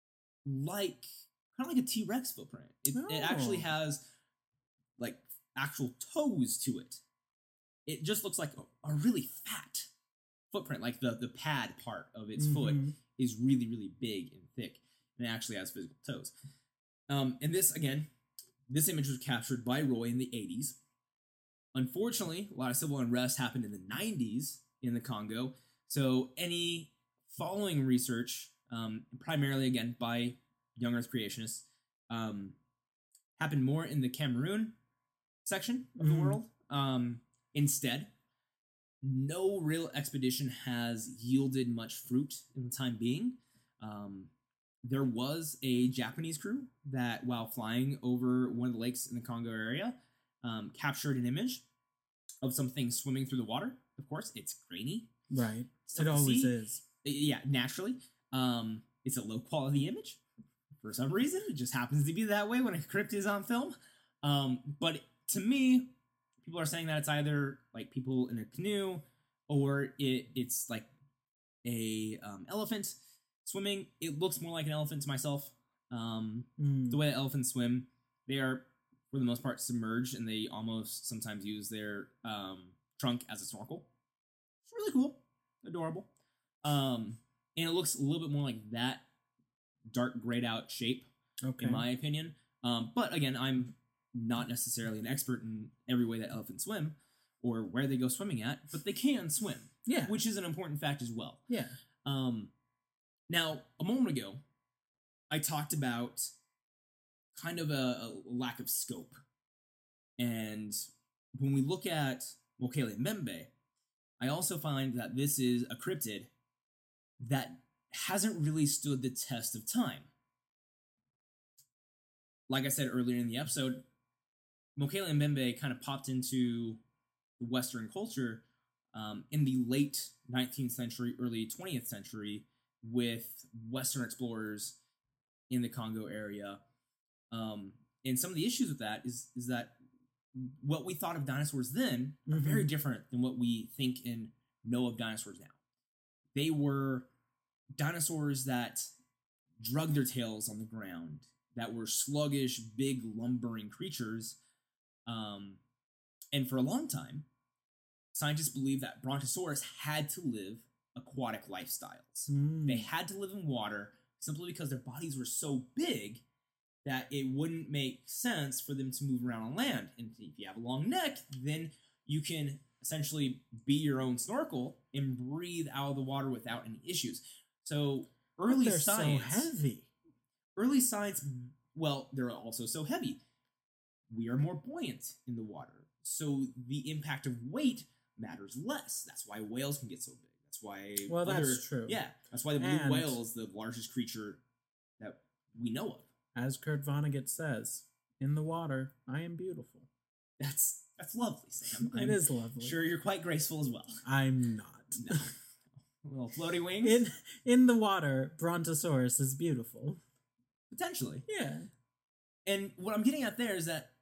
like kind of like a T-Rex footprint. It, it actually Oh. has like actual toes to it. It just looks like a, a really fat footprint, like the the pad part of its foot Mhm. is really really big and thick. and it actually has physical toes. Um, and this, again, this image was captured by Roy in the eighties. Unfortunately, a lot of civil unrest happened in the nineties in the Congo, so any following research, um, primarily, again, by young Earth creationists, um, happened more in the Cameroon section of the Mhm. world. Um, instead, no real expedition has yielded much fruit in the time being. Um, there was a Japanese crew that, while flying over one of the lakes in the Congo area, um, captured an image of something swimming through the water. Of course, it's grainy. Right. So It to always see- is. Yeah, naturally. Um, it's a low quality image for some reason. It just happens to be that way when a crypt is on film. Um, but to me, people are saying that it's either like people in a canoe or it it's like a um, elephant swimming. It looks more like an elephant to myself. Um, Mm. the way that elephants swim, they are for the most part submerged, and they almost sometimes use their um, trunk as a snorkel. It's really cool, adorable, um, and it looks a little bit more like that dark grayed out shape, Okay. in my opinion. Um, but again, I'm not necessarily an expert in every way that elephants swim or where they go swimming at, but they can swim, Yeah. which is an important fact as well. Yeah. Um, now, a moment ago, I talked about kind of a, a lack of scope. And when we look at Mokele Mbembe, I also find that this is a cryptid that hasn't really stood the test of time. Like I said earlier in the episode, Mokele Mbembe kind of popped into the Western culture um, in the late nineteenth century, early twentieth century, with Western explorers in the Congo area. Um, and some of the issues with that is is that what we thought of dinosaurs then are Mhm. very different than what we think and know of dinosaurs now. They were dinosaurs that drug their tails on the ground, that were sluggish, big, lumbering creatures. Um, and for a long time, scientists believed that Brontosaurus had to live aquatic lifestyles. Mm. They had to live in water simply because their bodies were so big that it wouldn't make sense for them to move around on land. And if you have a long neck, then you can essentially be your own snorkel and breathe out of the water without any issues. So early They're science, so heavy. early science, well, they're also so heavy. We are more buoyant in the water, so the impact of weight matters less. That's why whales can get so big. That's why. Well, other- that's true. Yeah, that's why the blue And- whale is the largest creature that we know of. As Kurt Vonnegut says, in the water, I am beautiful. That's that's lovely, Sam. It I'm is lovely. sure you're quite graceful as well. I'm not. No. Little floaty wings, In in the water, Brontosaurus is beautiful. potentially. Yeah. And what I'm getting at there is that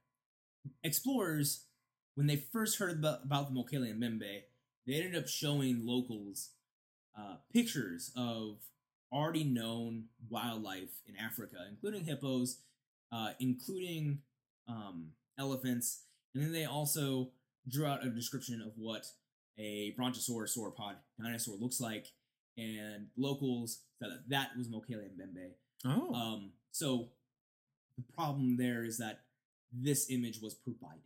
explorers, when they first heard about, about the Mokele Mbembe, they ended up showing locals uh, pictures of already known wildlife in Africa, including hippos, uh, including um, elephants, and then they also drew out a description of what a brontosaurus sauropod dinosaur looks like, and locals said that that was Mokele Mbembe. Oh. Um, so the problem there is that this image was provided.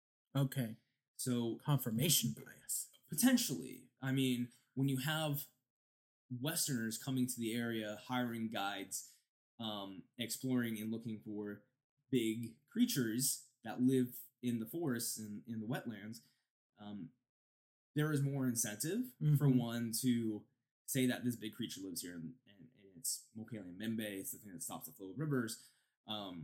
Okay. So Confirmation bias. potentially, I mean, when you have Westerners coming to the area, hiring guides, um, exploring and looking for big creatures that live in the forests and in the wetlands, um, there is more incentive for Mhm. one to say that this big creature lives here, and, and, and it's Mokele Mbembe. It's the thing that stops the flow of rivers. Um,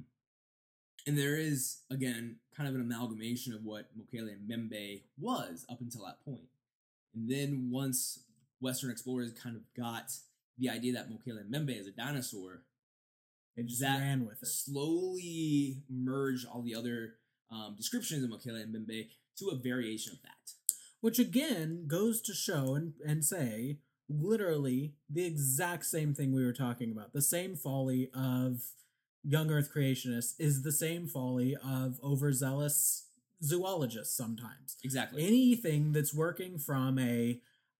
and there is, again, kind of an amalgamation of what Mokele Mbembe was up until that point. And then once Western explorers kind of got the idea that Mokele Mbembe is a dinosaur, They just that ran with it. slowly merged all the other um, descriptions of Mokele Mbembe to a variation of that. Which again goes to show and, and say literally the exact same thing we were talking about. The same folly of young earth creationists is the same folly of overzealous zoologists sometimes. Exactly. Anything that's working from a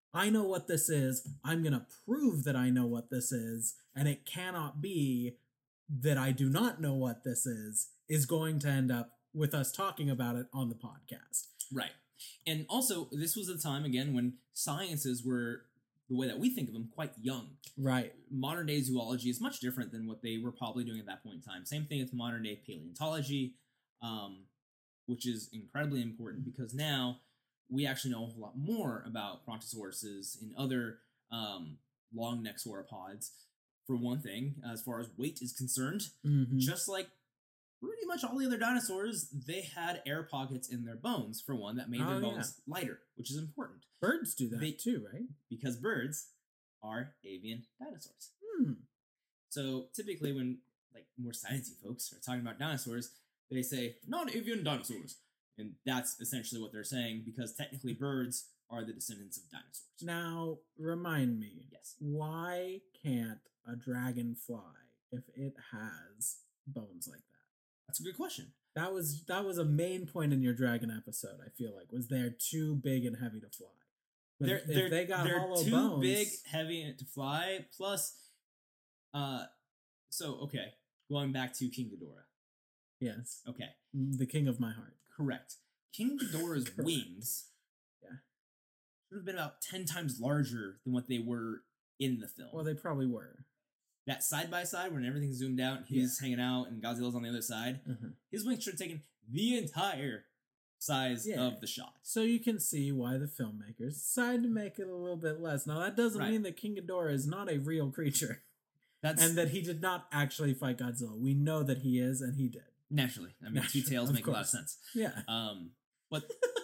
I know what this is. I'm going to prove that I know what this is. And it cannot be that I do not know what this is, is going to end up with us talking about it on the podcast. Right. And also, this was a time, again, when sciences were, the way that we think of them, quite young. Right. Modern day zoology is much different than what they were probably doing at that point in time. Same thing with modern day paleontology, um, which is incredibly important because now we actually know a whole lot more about brontosauruses and other um, long neck sauropods. For one thing, as far as weight is concerned, Mm-hmm. just like pretty much all the other dinosaurs, they had air pockets in their bones, for one, that made their Oh, bones lighter, which is important Birds do that They- too, right? because birds are avian dinosaurs. Hmm. So typically when like more sciencey folks are talking about dinosaurs, they say non-avian dinosaurs. And that's essentially what they're saying because technically birds are the descendants of dinosaurs. Now, remind me, Yes. why can't a dragon fly if it has bones like that? That's a good question. That was that was a main point in your dragon episode, I feel like, was they're too big and heavy to fly. But They're, if they're, they got they're hollow too bones, big, heavy to fly. Plus, uh, so okay, going back to King Ghidorah. yes, Okay, the king of my heart. correct. King Ghidorah's Correct. wings, Yeah. should have been about ten times larger than what they were in the film. Well, they probably were. That side by side, when everything's zoomed out, he's hanging out, and Godzilla's on the other side. Uh-huh. His wings should have taken the entire size Yeah. of the shot. So you can see why the filmmakers decided to make it a little bit less. Now that doesn't Right. mean that King Ghidorah is not a real creature, That's and that he did not actually fight Godzilla. We know that he is, and he did. naturally. I mean, Naturally, two tails of make a lot of course. sense. Yeah. Um, but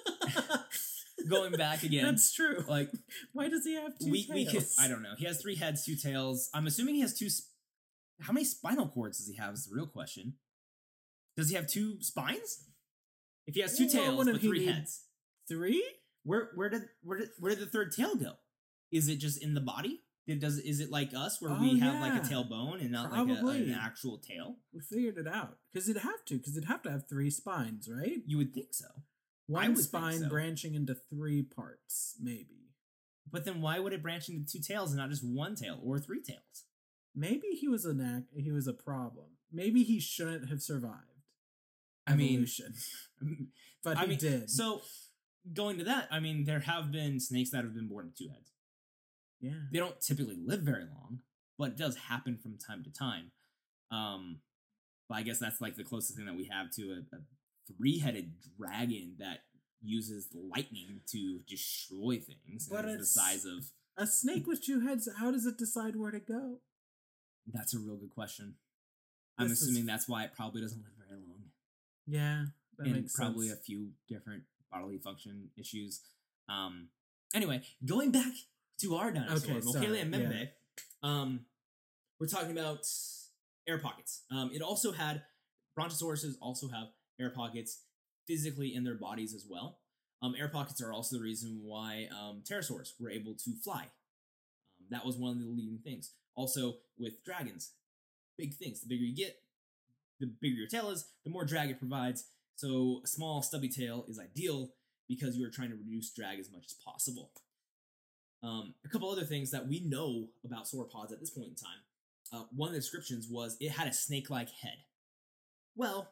going back again, That's true. like Why does he have two we tails? we could I don't know. He has three heads, two tails. I'm assuming he has two. Sp- How many spinal cords does he have? Is the real question. Does he have two spines? If he has two Well, tails wouldn't but he three need- heads, Three? where where did where did where did the third tail go? Is it just in the body? It does is it like us where Oh, we have like yeah. a tailbone and not like a, Probably. an actual tail? We figured it out. Because it'd have to, because it'd have to have three spines, right? You would think so. One would think spine so. branching into three parts, maybe. But then why would it branch into two tails and not just one tail or three tails? Maybe he was an ac- he was a problem. Maybe he shouldn't have survived. I mean- Evolution. But I he mean, did. So going to that, I mean, there have been snakes that have been born with two heads. yeah. They don't typically live very long, but it does happen from time to time. Um, but I guess that's like the closest thing that we have to a, a three-headed dragon that uses lightning to destroy things. But and is the it's- size of. A snake with two heads, how does it decide where to go? That's a real good question. I'm This is- assuming that's why it probably doesn't live very long, Yeah, that and makes probably sense. a few different bodily function issues. Um, anyway, going back to our dinosaur, Okay, sorry, Mokele and Membe, yeah. um, we're talking about air pockets. Um, it also had brontosauruses also have air pockets physically in their bodies as well. Um, air pockets are also the reason why um, pterosaurs were able to fly. Um, that was one of the leading things. Also, with dragons, big things. The bigger you get, the bigger your tail is, the more drag it provides. So a small, stubby tail is ideal because you are trying to reduce drag as much as possible. Um, a couple other things that we know about sauropods at this point in time. Uh, one of the descriptions was it had a snake-like head. Well,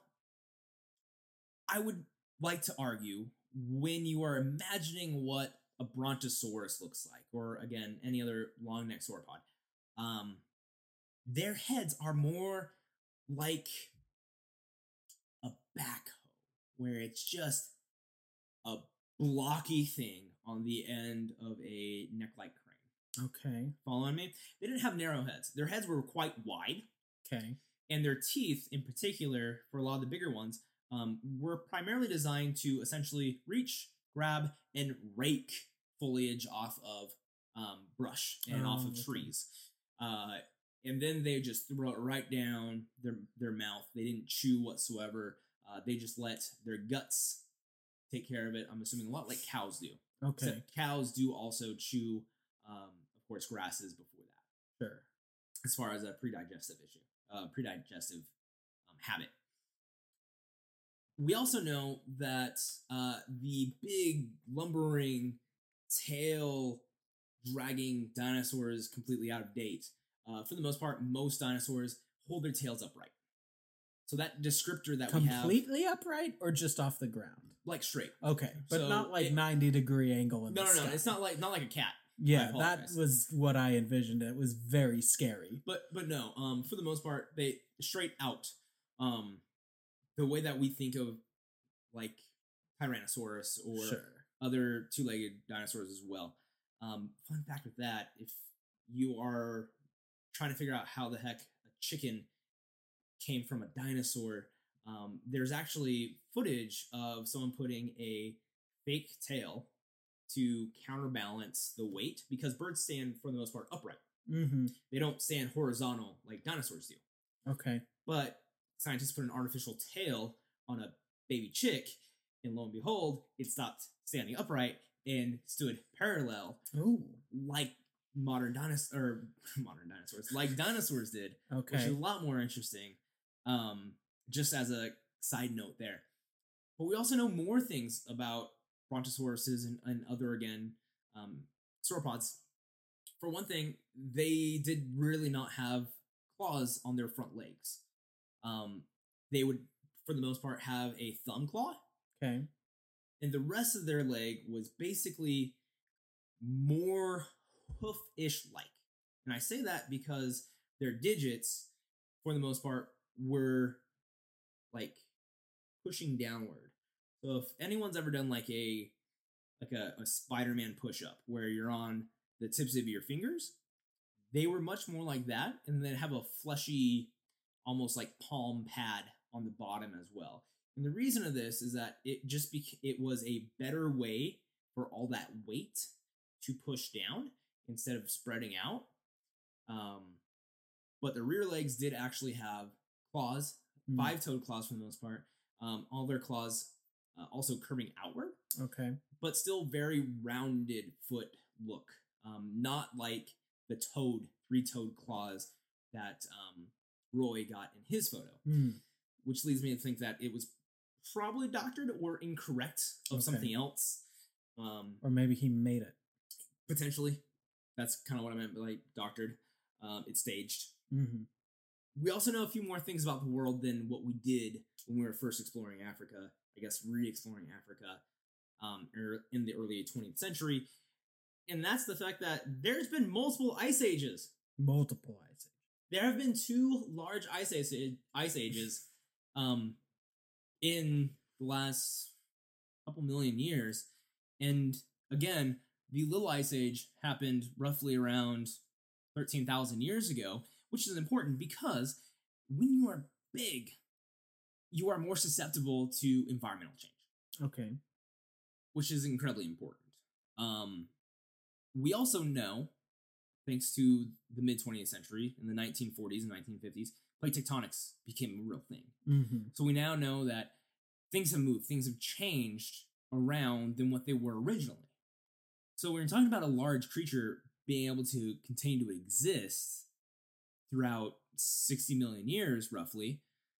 I would like to argue when you are imagining what a brontosaurus looks like, or again, any other long neck sauropod, um, their heads are more like a backhoe, where it's just a blocky thing on the end of a neck-like crane. Okay. Following me? They didn't have narrow heads. Their heads were quite wide, Okay. and their teeth, in particular, for a lot of the bigger ones, um, were primarily designed to essentially reach, grab, and rake foliage off of um, brush and Oh, off of okay. trees. Uh, and then they just throw it right down their, their mouth. They didn't chew whatsoever. Uh, they just let their guts take care of it. I'm assuming a lot like cows do. Okay. Except cows do also chew, um, of course, grasses before that, Sure. as far as a predigestive issue, uh, predigestive um, habit. We also know that uh, the big lumbering tail dragging dinosaurs completely out of date. Uh, for the most part, most dinosaurs hold their tails upright. So that descriptor that we have, completely upright or just off the ground? like straight. Okay, but So not like it- ninety degree angle in No, the no, no. sky. It's not like not like a cat. I Yeah, that apologize. was what I envisioned. It was very scary. But but no. Um, for the most part, they straight out. Um, the way that we think of like Tyrannosaurus or Sure. other two-legged dinosaurs as well. Um, fun fact with that: if you are trying to figure out how the heck a chicken came from a dinosaur, um, there's actually footage of someone putting a fake tail to counterbalance the weight, because birds stand for the most part upright. Mm-hmm. They don't stand horizontal like dinosaurs do. Okay. But scientists put an artificial tail on a baby chick, and lo and behold, it stopped standing upright and stood parallel, Ooh. like modern dinosaurs or modern dinosaurs, like dinosaurs did, Okay. which is a lot more interesting. Um, just as a side note there. But we also know more things about brontosauruses and, and other, again, um, sauropods. For one thing, they did really not have claws on their front legs. Um, they would, for the most part, have a thumb claw, Okay. and the rest of their leg was basically more hoof-ish like. And I say that because their digits, for the most part, were like pushing downward. So if anyone's ever done like a like a, a Spider-Man push-up where you're on the tips of your fingers, they were much more like that, and then have a fleshy, almost like palm pad on the bottom as well. And the reason of this is that it just beca- it was a better way for all that weight to push down instead of spreading out. Um, but the rear legs did actually have claws, Mm. five-toed claws for the most part. Um, all their claws uh, also curving outward, Okay. but still very rounded foot look. Um, not like the toed, three-toed claws that um, Roy got in his photo, Mm. which leads me to think that it was probably doctored or incorrect of Okay. something else. Um, Or maybe he made it. potentially. That's kind of what I meant by like doctored. Um, it's staged. Mm-hmm. We also know a few more things about the world than what we did when we were first exploring Africa, I guess re-exploring Africa um, er- in the early twentieth century. And that's the fact that there's been multiple ice ages. Multiple ice ages. There have been two large ice, age, ice ages um, in the last couple million years. And again, the Little Ice Age happened roughly around thirteen thousand years ago, which is important because when you are big, you are more susceptible to environmental change, Okay. which is incredibly important. Um, we also know, thanks to the mid-twentieth century, in the nineteen forties and nineteen fifties, plate tectonics became a real thing. Mm-hmm. So we now know that things have moved, things have changed around than what they were originally. So when you're talking about a large creature being able to continue to exist throughout sixty million years, roughly,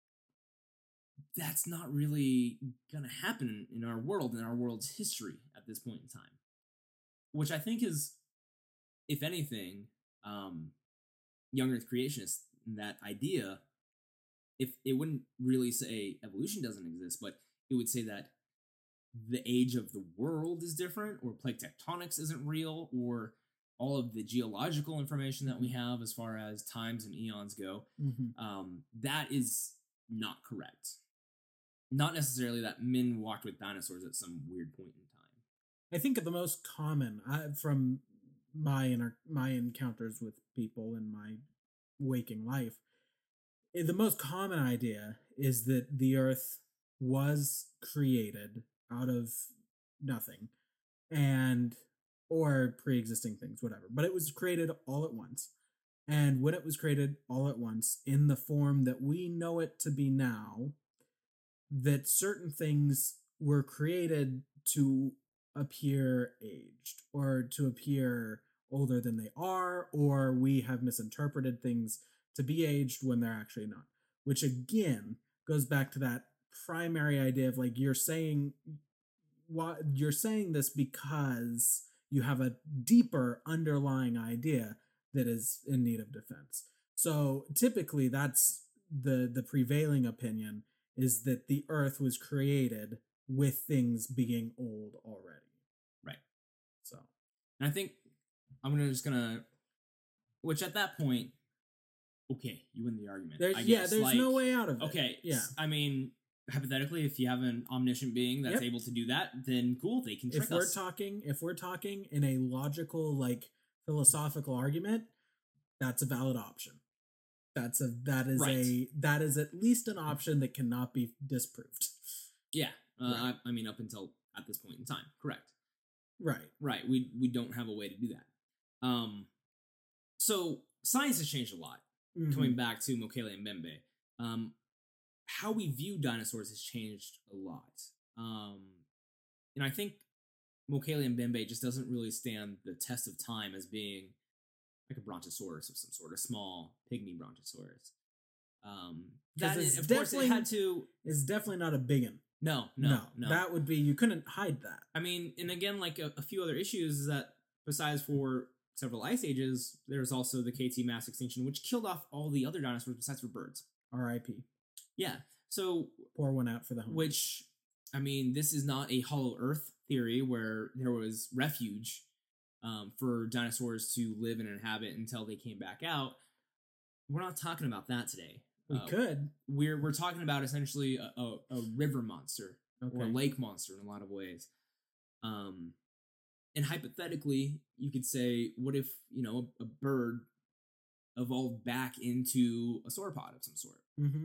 that's not really going to happen in our world, in our world's history at this point in time. Which I think is, if anything, um, young Earth creationists, that idea, if it wouldn't really say evolution doesn't exist, but it would say that the age of the world is different, or plate tectonics isn't real, or all of the geological information that we have as far as times and eons go, Mm-hmm. um, that is not correct. Not necessarily that men walked with dinosaurs at some weird point in time. I think the most common I, from my inter- my encounters with people in my waking life, eh, the most common idea is that the Earth was created out of nothing, and or pre-existing things, whatever. But it was created all at once, and when it was created all at once in the form that we know it to be now, that certain things were created to appear aged or to appear older than they are, or we have misinterpreted things to be aged when they're actually not, which again goes back to that primary idea of like, you're saying what you're saying this because you have a deeper underlying idea that is in need of defense. So typically that's the the prevailing opinion, is that the earth was created with things being old already. Right. So, and I think I'm gonna just gonna, which at that point, okay, you win the argument. There's, I yeah, guess. there's like, no way out of it. Okay, yeah. I mean, hypothetically, if you have an omniscient being that's Yep. able to do that, then cool, they can trick If we're us. talking, if we're talking in a logical, like philosophical argument, that's a valid option. That's a that is Right. a that is at least an option that cannot be disproved. Yeah, uh, Right. I, I mean, up until at this point in time, correct. Right. Right. We we don't have a way to do that. Um, so science has changed a lot. Mhm. Coming back to Mokele and Mbembe, um, how we view dinosaurs has changed a lot. Um, and I think Mokele and Mbembe just doesn't really stand the test of time as being like a brontosaurus of some sort, a small pygmy brontosaurus. Um, 'Cause that it's is, of course, it definitely- had to. It's definitely not a big one. No, no, no. That would be, you couldn't hide that. I mean, and again, like a, a few other issues is that besides for several ice ages, there's also the K T mass extinction, which killed off all the other dinosaurs besides for birds. R I P. Yeah. So, Pour one out for the home. which, I mean, this is not a hollow earth theory where there was refuge um, for dinosaurs to live and inhabit until they came back out. We're not talking about that today. We Uh, could. We're we're talking about essentially a, a, a river monster Okay. or a lake monster in a lot of ways. Um, and hypothetically, you could say, what if, you know, a, a bird evolved back into a sauropod of some sort? Mm-hmm.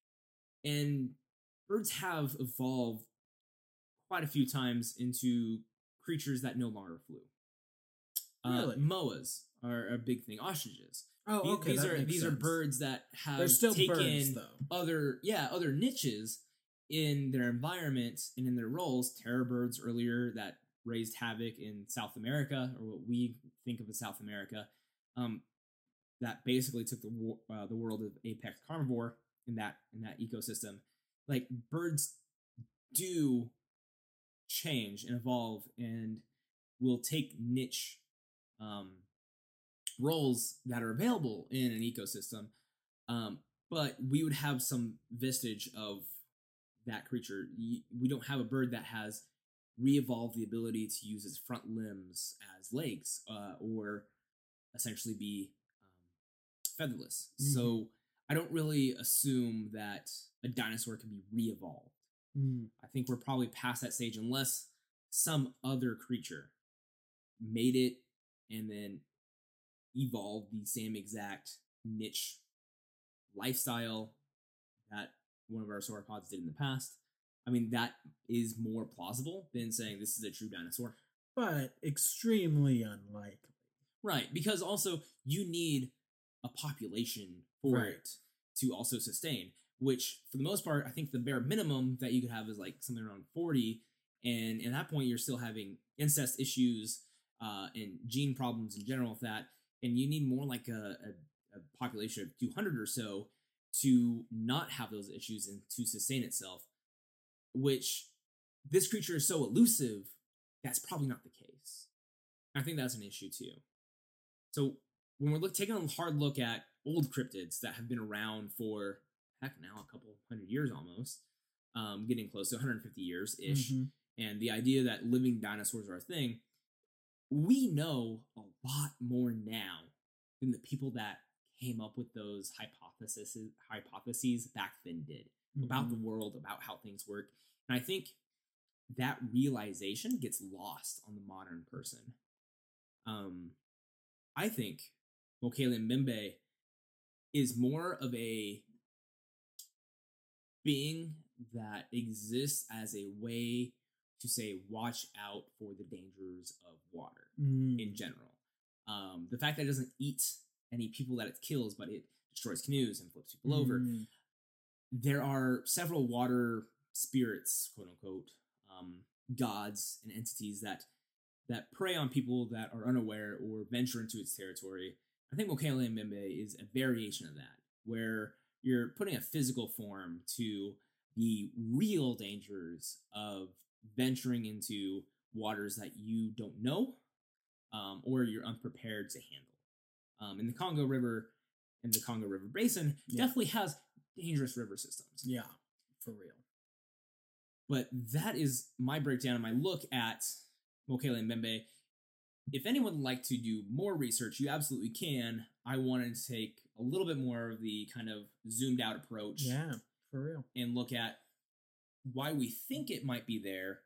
And birds have evolved quite a few times into creatures that no longer flew. Uh, Really? Moas are a big thing. Ostriches. Oh, These- okay. These that are makes these are sense. birds that have They're still taken birds, though. other yeah other niches in their environment and in their roles. Terror birds earlier that raised havoc in South America, or what we think of as South America, um, that basically took the wo- uh, the world of apex carnivore in that in that ecosystem. Like birds do change and evolve and will take niche um, roles that are available in an ecosystem, um, but we would have some vestige of that creature. We don't have a bird that has re-evolved the ability to use its front limbs as legs, uh, or essentially be um, featherless. Mhm. So I don't really assume that a dinosaur can be re-evolved. Mm. I think we're probably past that stage unless some other creature made it and then evolved the same exact niche lifestyle that one of our sauropods did in the past. I mean, that is more plausible than saying this is a true dinosaur. But extremely unlikely. Right, because also you need a population for Right. it to also sustain, which for the most part, I think the bare minimum that you could have is like something around forty, and at that point you're still having incest issues uh, and gene problems in general with that, and you need more like a, a, a population of two hundred or so to not have those issues and to sustain itself, which this creature is so elusive, that's probably not the case. I think that's an issue too. So when we're look, taking a hard look at old cryptids that have been around for, heck, now a couple hundred years almost, um, getting close to one hundred fifty years-ish, Mhm. and the idea that living dinosaurs are a thing, we know a lot more now than the people that came up with those hypotheses hypotheses back then did about the Mhm. world, about how things work. And I think that realization gets lost on the modern person. Um, I think Mokele Mbembe is more of a being that exists as a way to say, watch out for the dangers of water Mm. in general. Um, the fact that it doesn't eat any people that it kills, but it destroys canoes and flips people over. Mm. There are several water spirits, quote unquote, um, gods and entities that that prey on people that are unaware or venture into its territory. I think Mokele Mbembe is a variation of that, where you're putting a physical form to the real dangers of venturing into waters that you don't know um, or you're unprepared to handle. Um, and the Congo River and the Congo River Basin Yeah. definitely has dangerous river systems. Yeah, for real. But that is my breakdown and my look at Mokele Mbembe. If anyone would like to do more research, you absolutely can. I wanted to take a little bit more of the kind of zoomed out approach. Yeah, for real. And look at why we think it might be there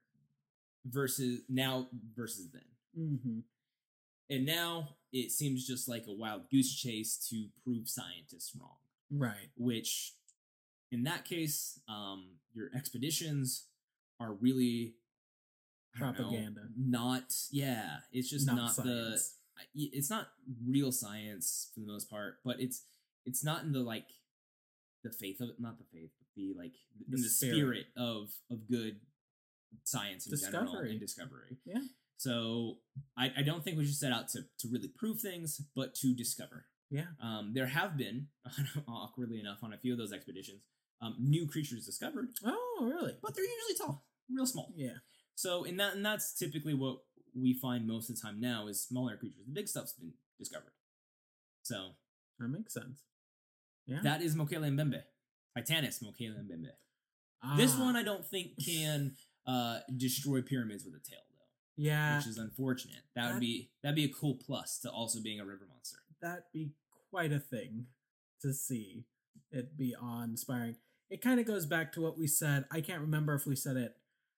versus now versus then. Mm-hmm. And now it seems just like a wild goose chase to prove scientists wrong. Right. Which, in that case, um, your expeditions are really I don't propaganda. Know, not, yeah, it's just not, not the, science. it's not real science for the most part, but it's it's not in the, like, the faith of it, not the faith, but the, like, The in the spirit. spirit of, of good science in Discovery. general and discovery. Yeah. So I, I don't think we should set out to, to really prove things, but to discover. Yeah. Um, there have been, awkwardly enough, on a few of those expeditions, um, new creatures discovered, Oh, really? but they're usually tall, real small. Yeah. So in that, and that's typically what we find most of the time now is smaller creatures. The big stuff's been discovered. So That makes sense. Yeah. that is Mokele Mbembe, Titanus Mokele Mbembe. Ah, This one I don't think can uh, destroy pyramids with a tail, though, Yeah. which is unfortunate. That, That- would be that'd be a cool plus to also being a river monster. That'd be quite a thing to see it be awe-inspiring. It kind of goes back to what we said. I can't remember if we said it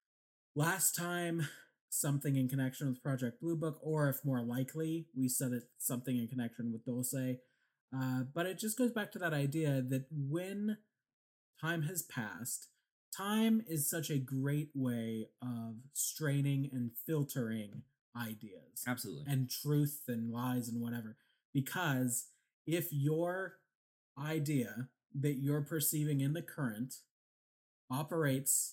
last time, something in connection with Project Blue Book, or if more likely we said it something in connection with Dulce. Uh, but it just goes back to that idea that when time has passed, time is such a great way of straining and filtering ideas Absolutely. and truth and lies and whatever. Because if your idea that you're perceiving in the current operates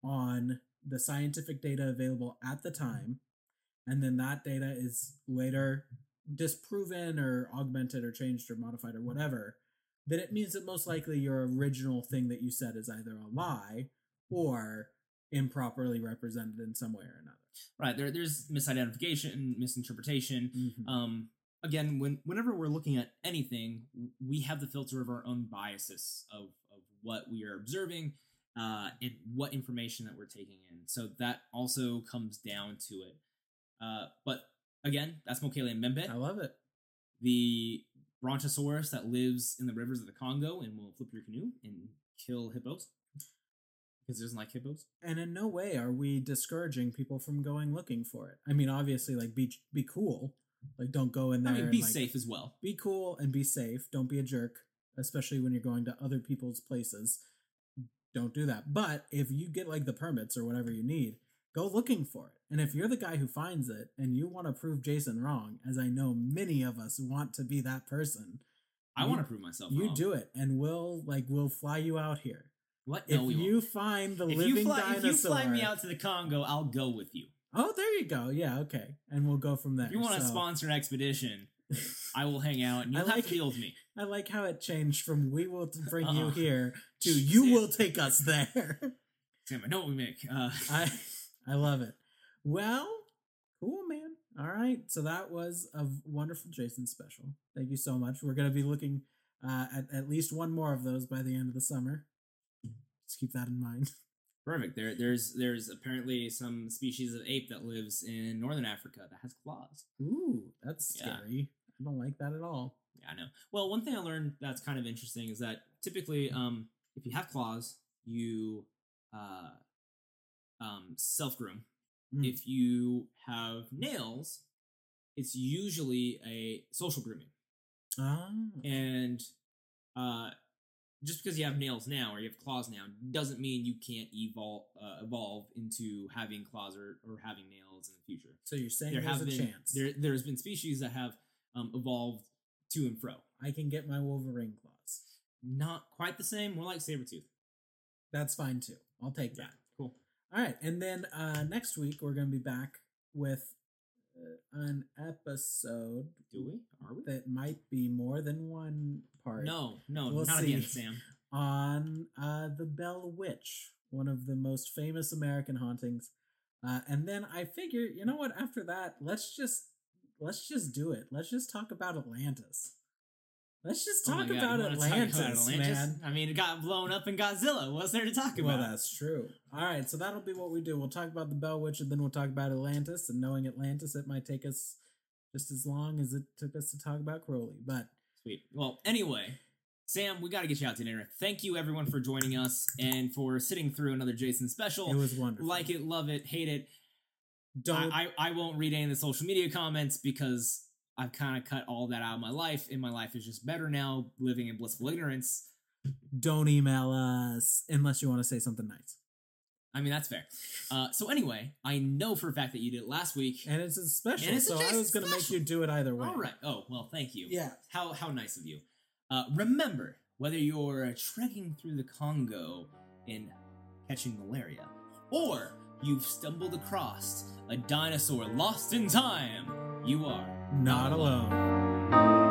on the scientific data available at the time, and then that data is later disproven or augmented or changed or modified or whatever, then it means that most likely your original thing that you said is either a lie or improperly represented in some way or another. Right. There, there's misidentification, misinterpretation. Mm-hmm. Um, again, when whenever we're looking at anything, we have the filter of our own biases of, of what we are observing uh, and what information that we're taking in. So that also comes down to it. Uh, but again, that's Mokele Mbembe, I love it. the brontosaurus that lives in the rivers of the Congo and will flip your canoe and kill hippos because it doesn't like hippos. And in no way are we discouraging people from going looking for it. I mean, obviously, like, be be cool. Like, don't go in there. I mean, and, be like, safe as well. Be cool and be safe. Don't be a jerk, especially when you're going to other people's places. Don't do that. But if you get, like, the permits or whatever you need, go looking for it. And if you're the guy who finds it and you want to prove Jason wrong, as I know many of us want to be that person, I you- want to prove myself you wrong. do it, and we'll like we'll fly you out here. What? If No, we you won't. find the If living you, fly, dinosaur, if you fly me out to the Congo, I'll go with you. oh, there you go. Yeah, okay, and we'll go from there. If you want to So, sponsor an expedition, I will hang out and I you'll like- have to deal with me. I like how it changed from "we will t- bring you Uh-uh. here" to "you Sam. will take us there." Sam, I know what we make. Uh, I I love it. Well, cool, man. All right, so that was a wonderful Jason special. Thank you so much. We're gonna be looking uh, at at least one more of those by the end of the summer. Just keep that in mind. perfect. There, there's, there's apparently some species of ape that lives in northern Africa that has claws. Ooh, that's Yeah. scary. I don't like that at all. Yeah, I know. Well, one thing I learned that's kind of interesting is that typically, um, if you have claws, you uh, um, self groom. Mm. If you have nails, it's usually a social grooming. Ah, And uh, just because you have nails now or you have claws now doesn't mean you can't evolve uh, evolve into having claws or, or having nails in the future. so you're saying There there's have a been chance there there's been species that have um, evolved to and fro. I can get my Wolverine claws. Not quite the same, more like Sabretooth. That's fine too. I'll take Yeah, that. cool. All right, and then uh, next week we're going to be back with uh, an episode Do we? Are we? that might be more than one part. No, no, We'll not see. again, Sam. On uh, the Bell Witch, one of the most famous American hauntings. Uh, and then I figure, you know what? After that, let's just let's just do it. Let's just talk about Atlantis. Let's just Oh my talk, God, about, you wanna Atlantis, talk about Atlantis, man. I mean, it got blown up in Godzilla. What's there to talk about? Well, that's true. All right, so that'll be what we do. We'll talk about the Bell Witch, and then we'll talk about Atlantis. And knowing Atlantis, it might take us just as long as it took us to talk about Crowley. But Sweet. Well, anyway, Sam, we got to get you out to dinner. Thank you, everyone, for joining us and for sitting through another Jason special. it was wonderful. Like it, love it, hate it. Don't I, I, I won't read any of the social media comments because I've kind of cut all that out of my life, and my life is just better now, living in blissful ignorance. don't email us unless you want to say something nice. I mean, that's fair. Uh, so anyway, I know for a fact that you did it last week. And it's a special, And it's a so I Jason was going to make special. you do it either way. All right. Oh, well, thank you. Yeah. How how nice of you. Uh, remember, whether you're trekking through the Congo and catching malaria, or you've stumbled across a dinosaur lost in time, you are Not alone.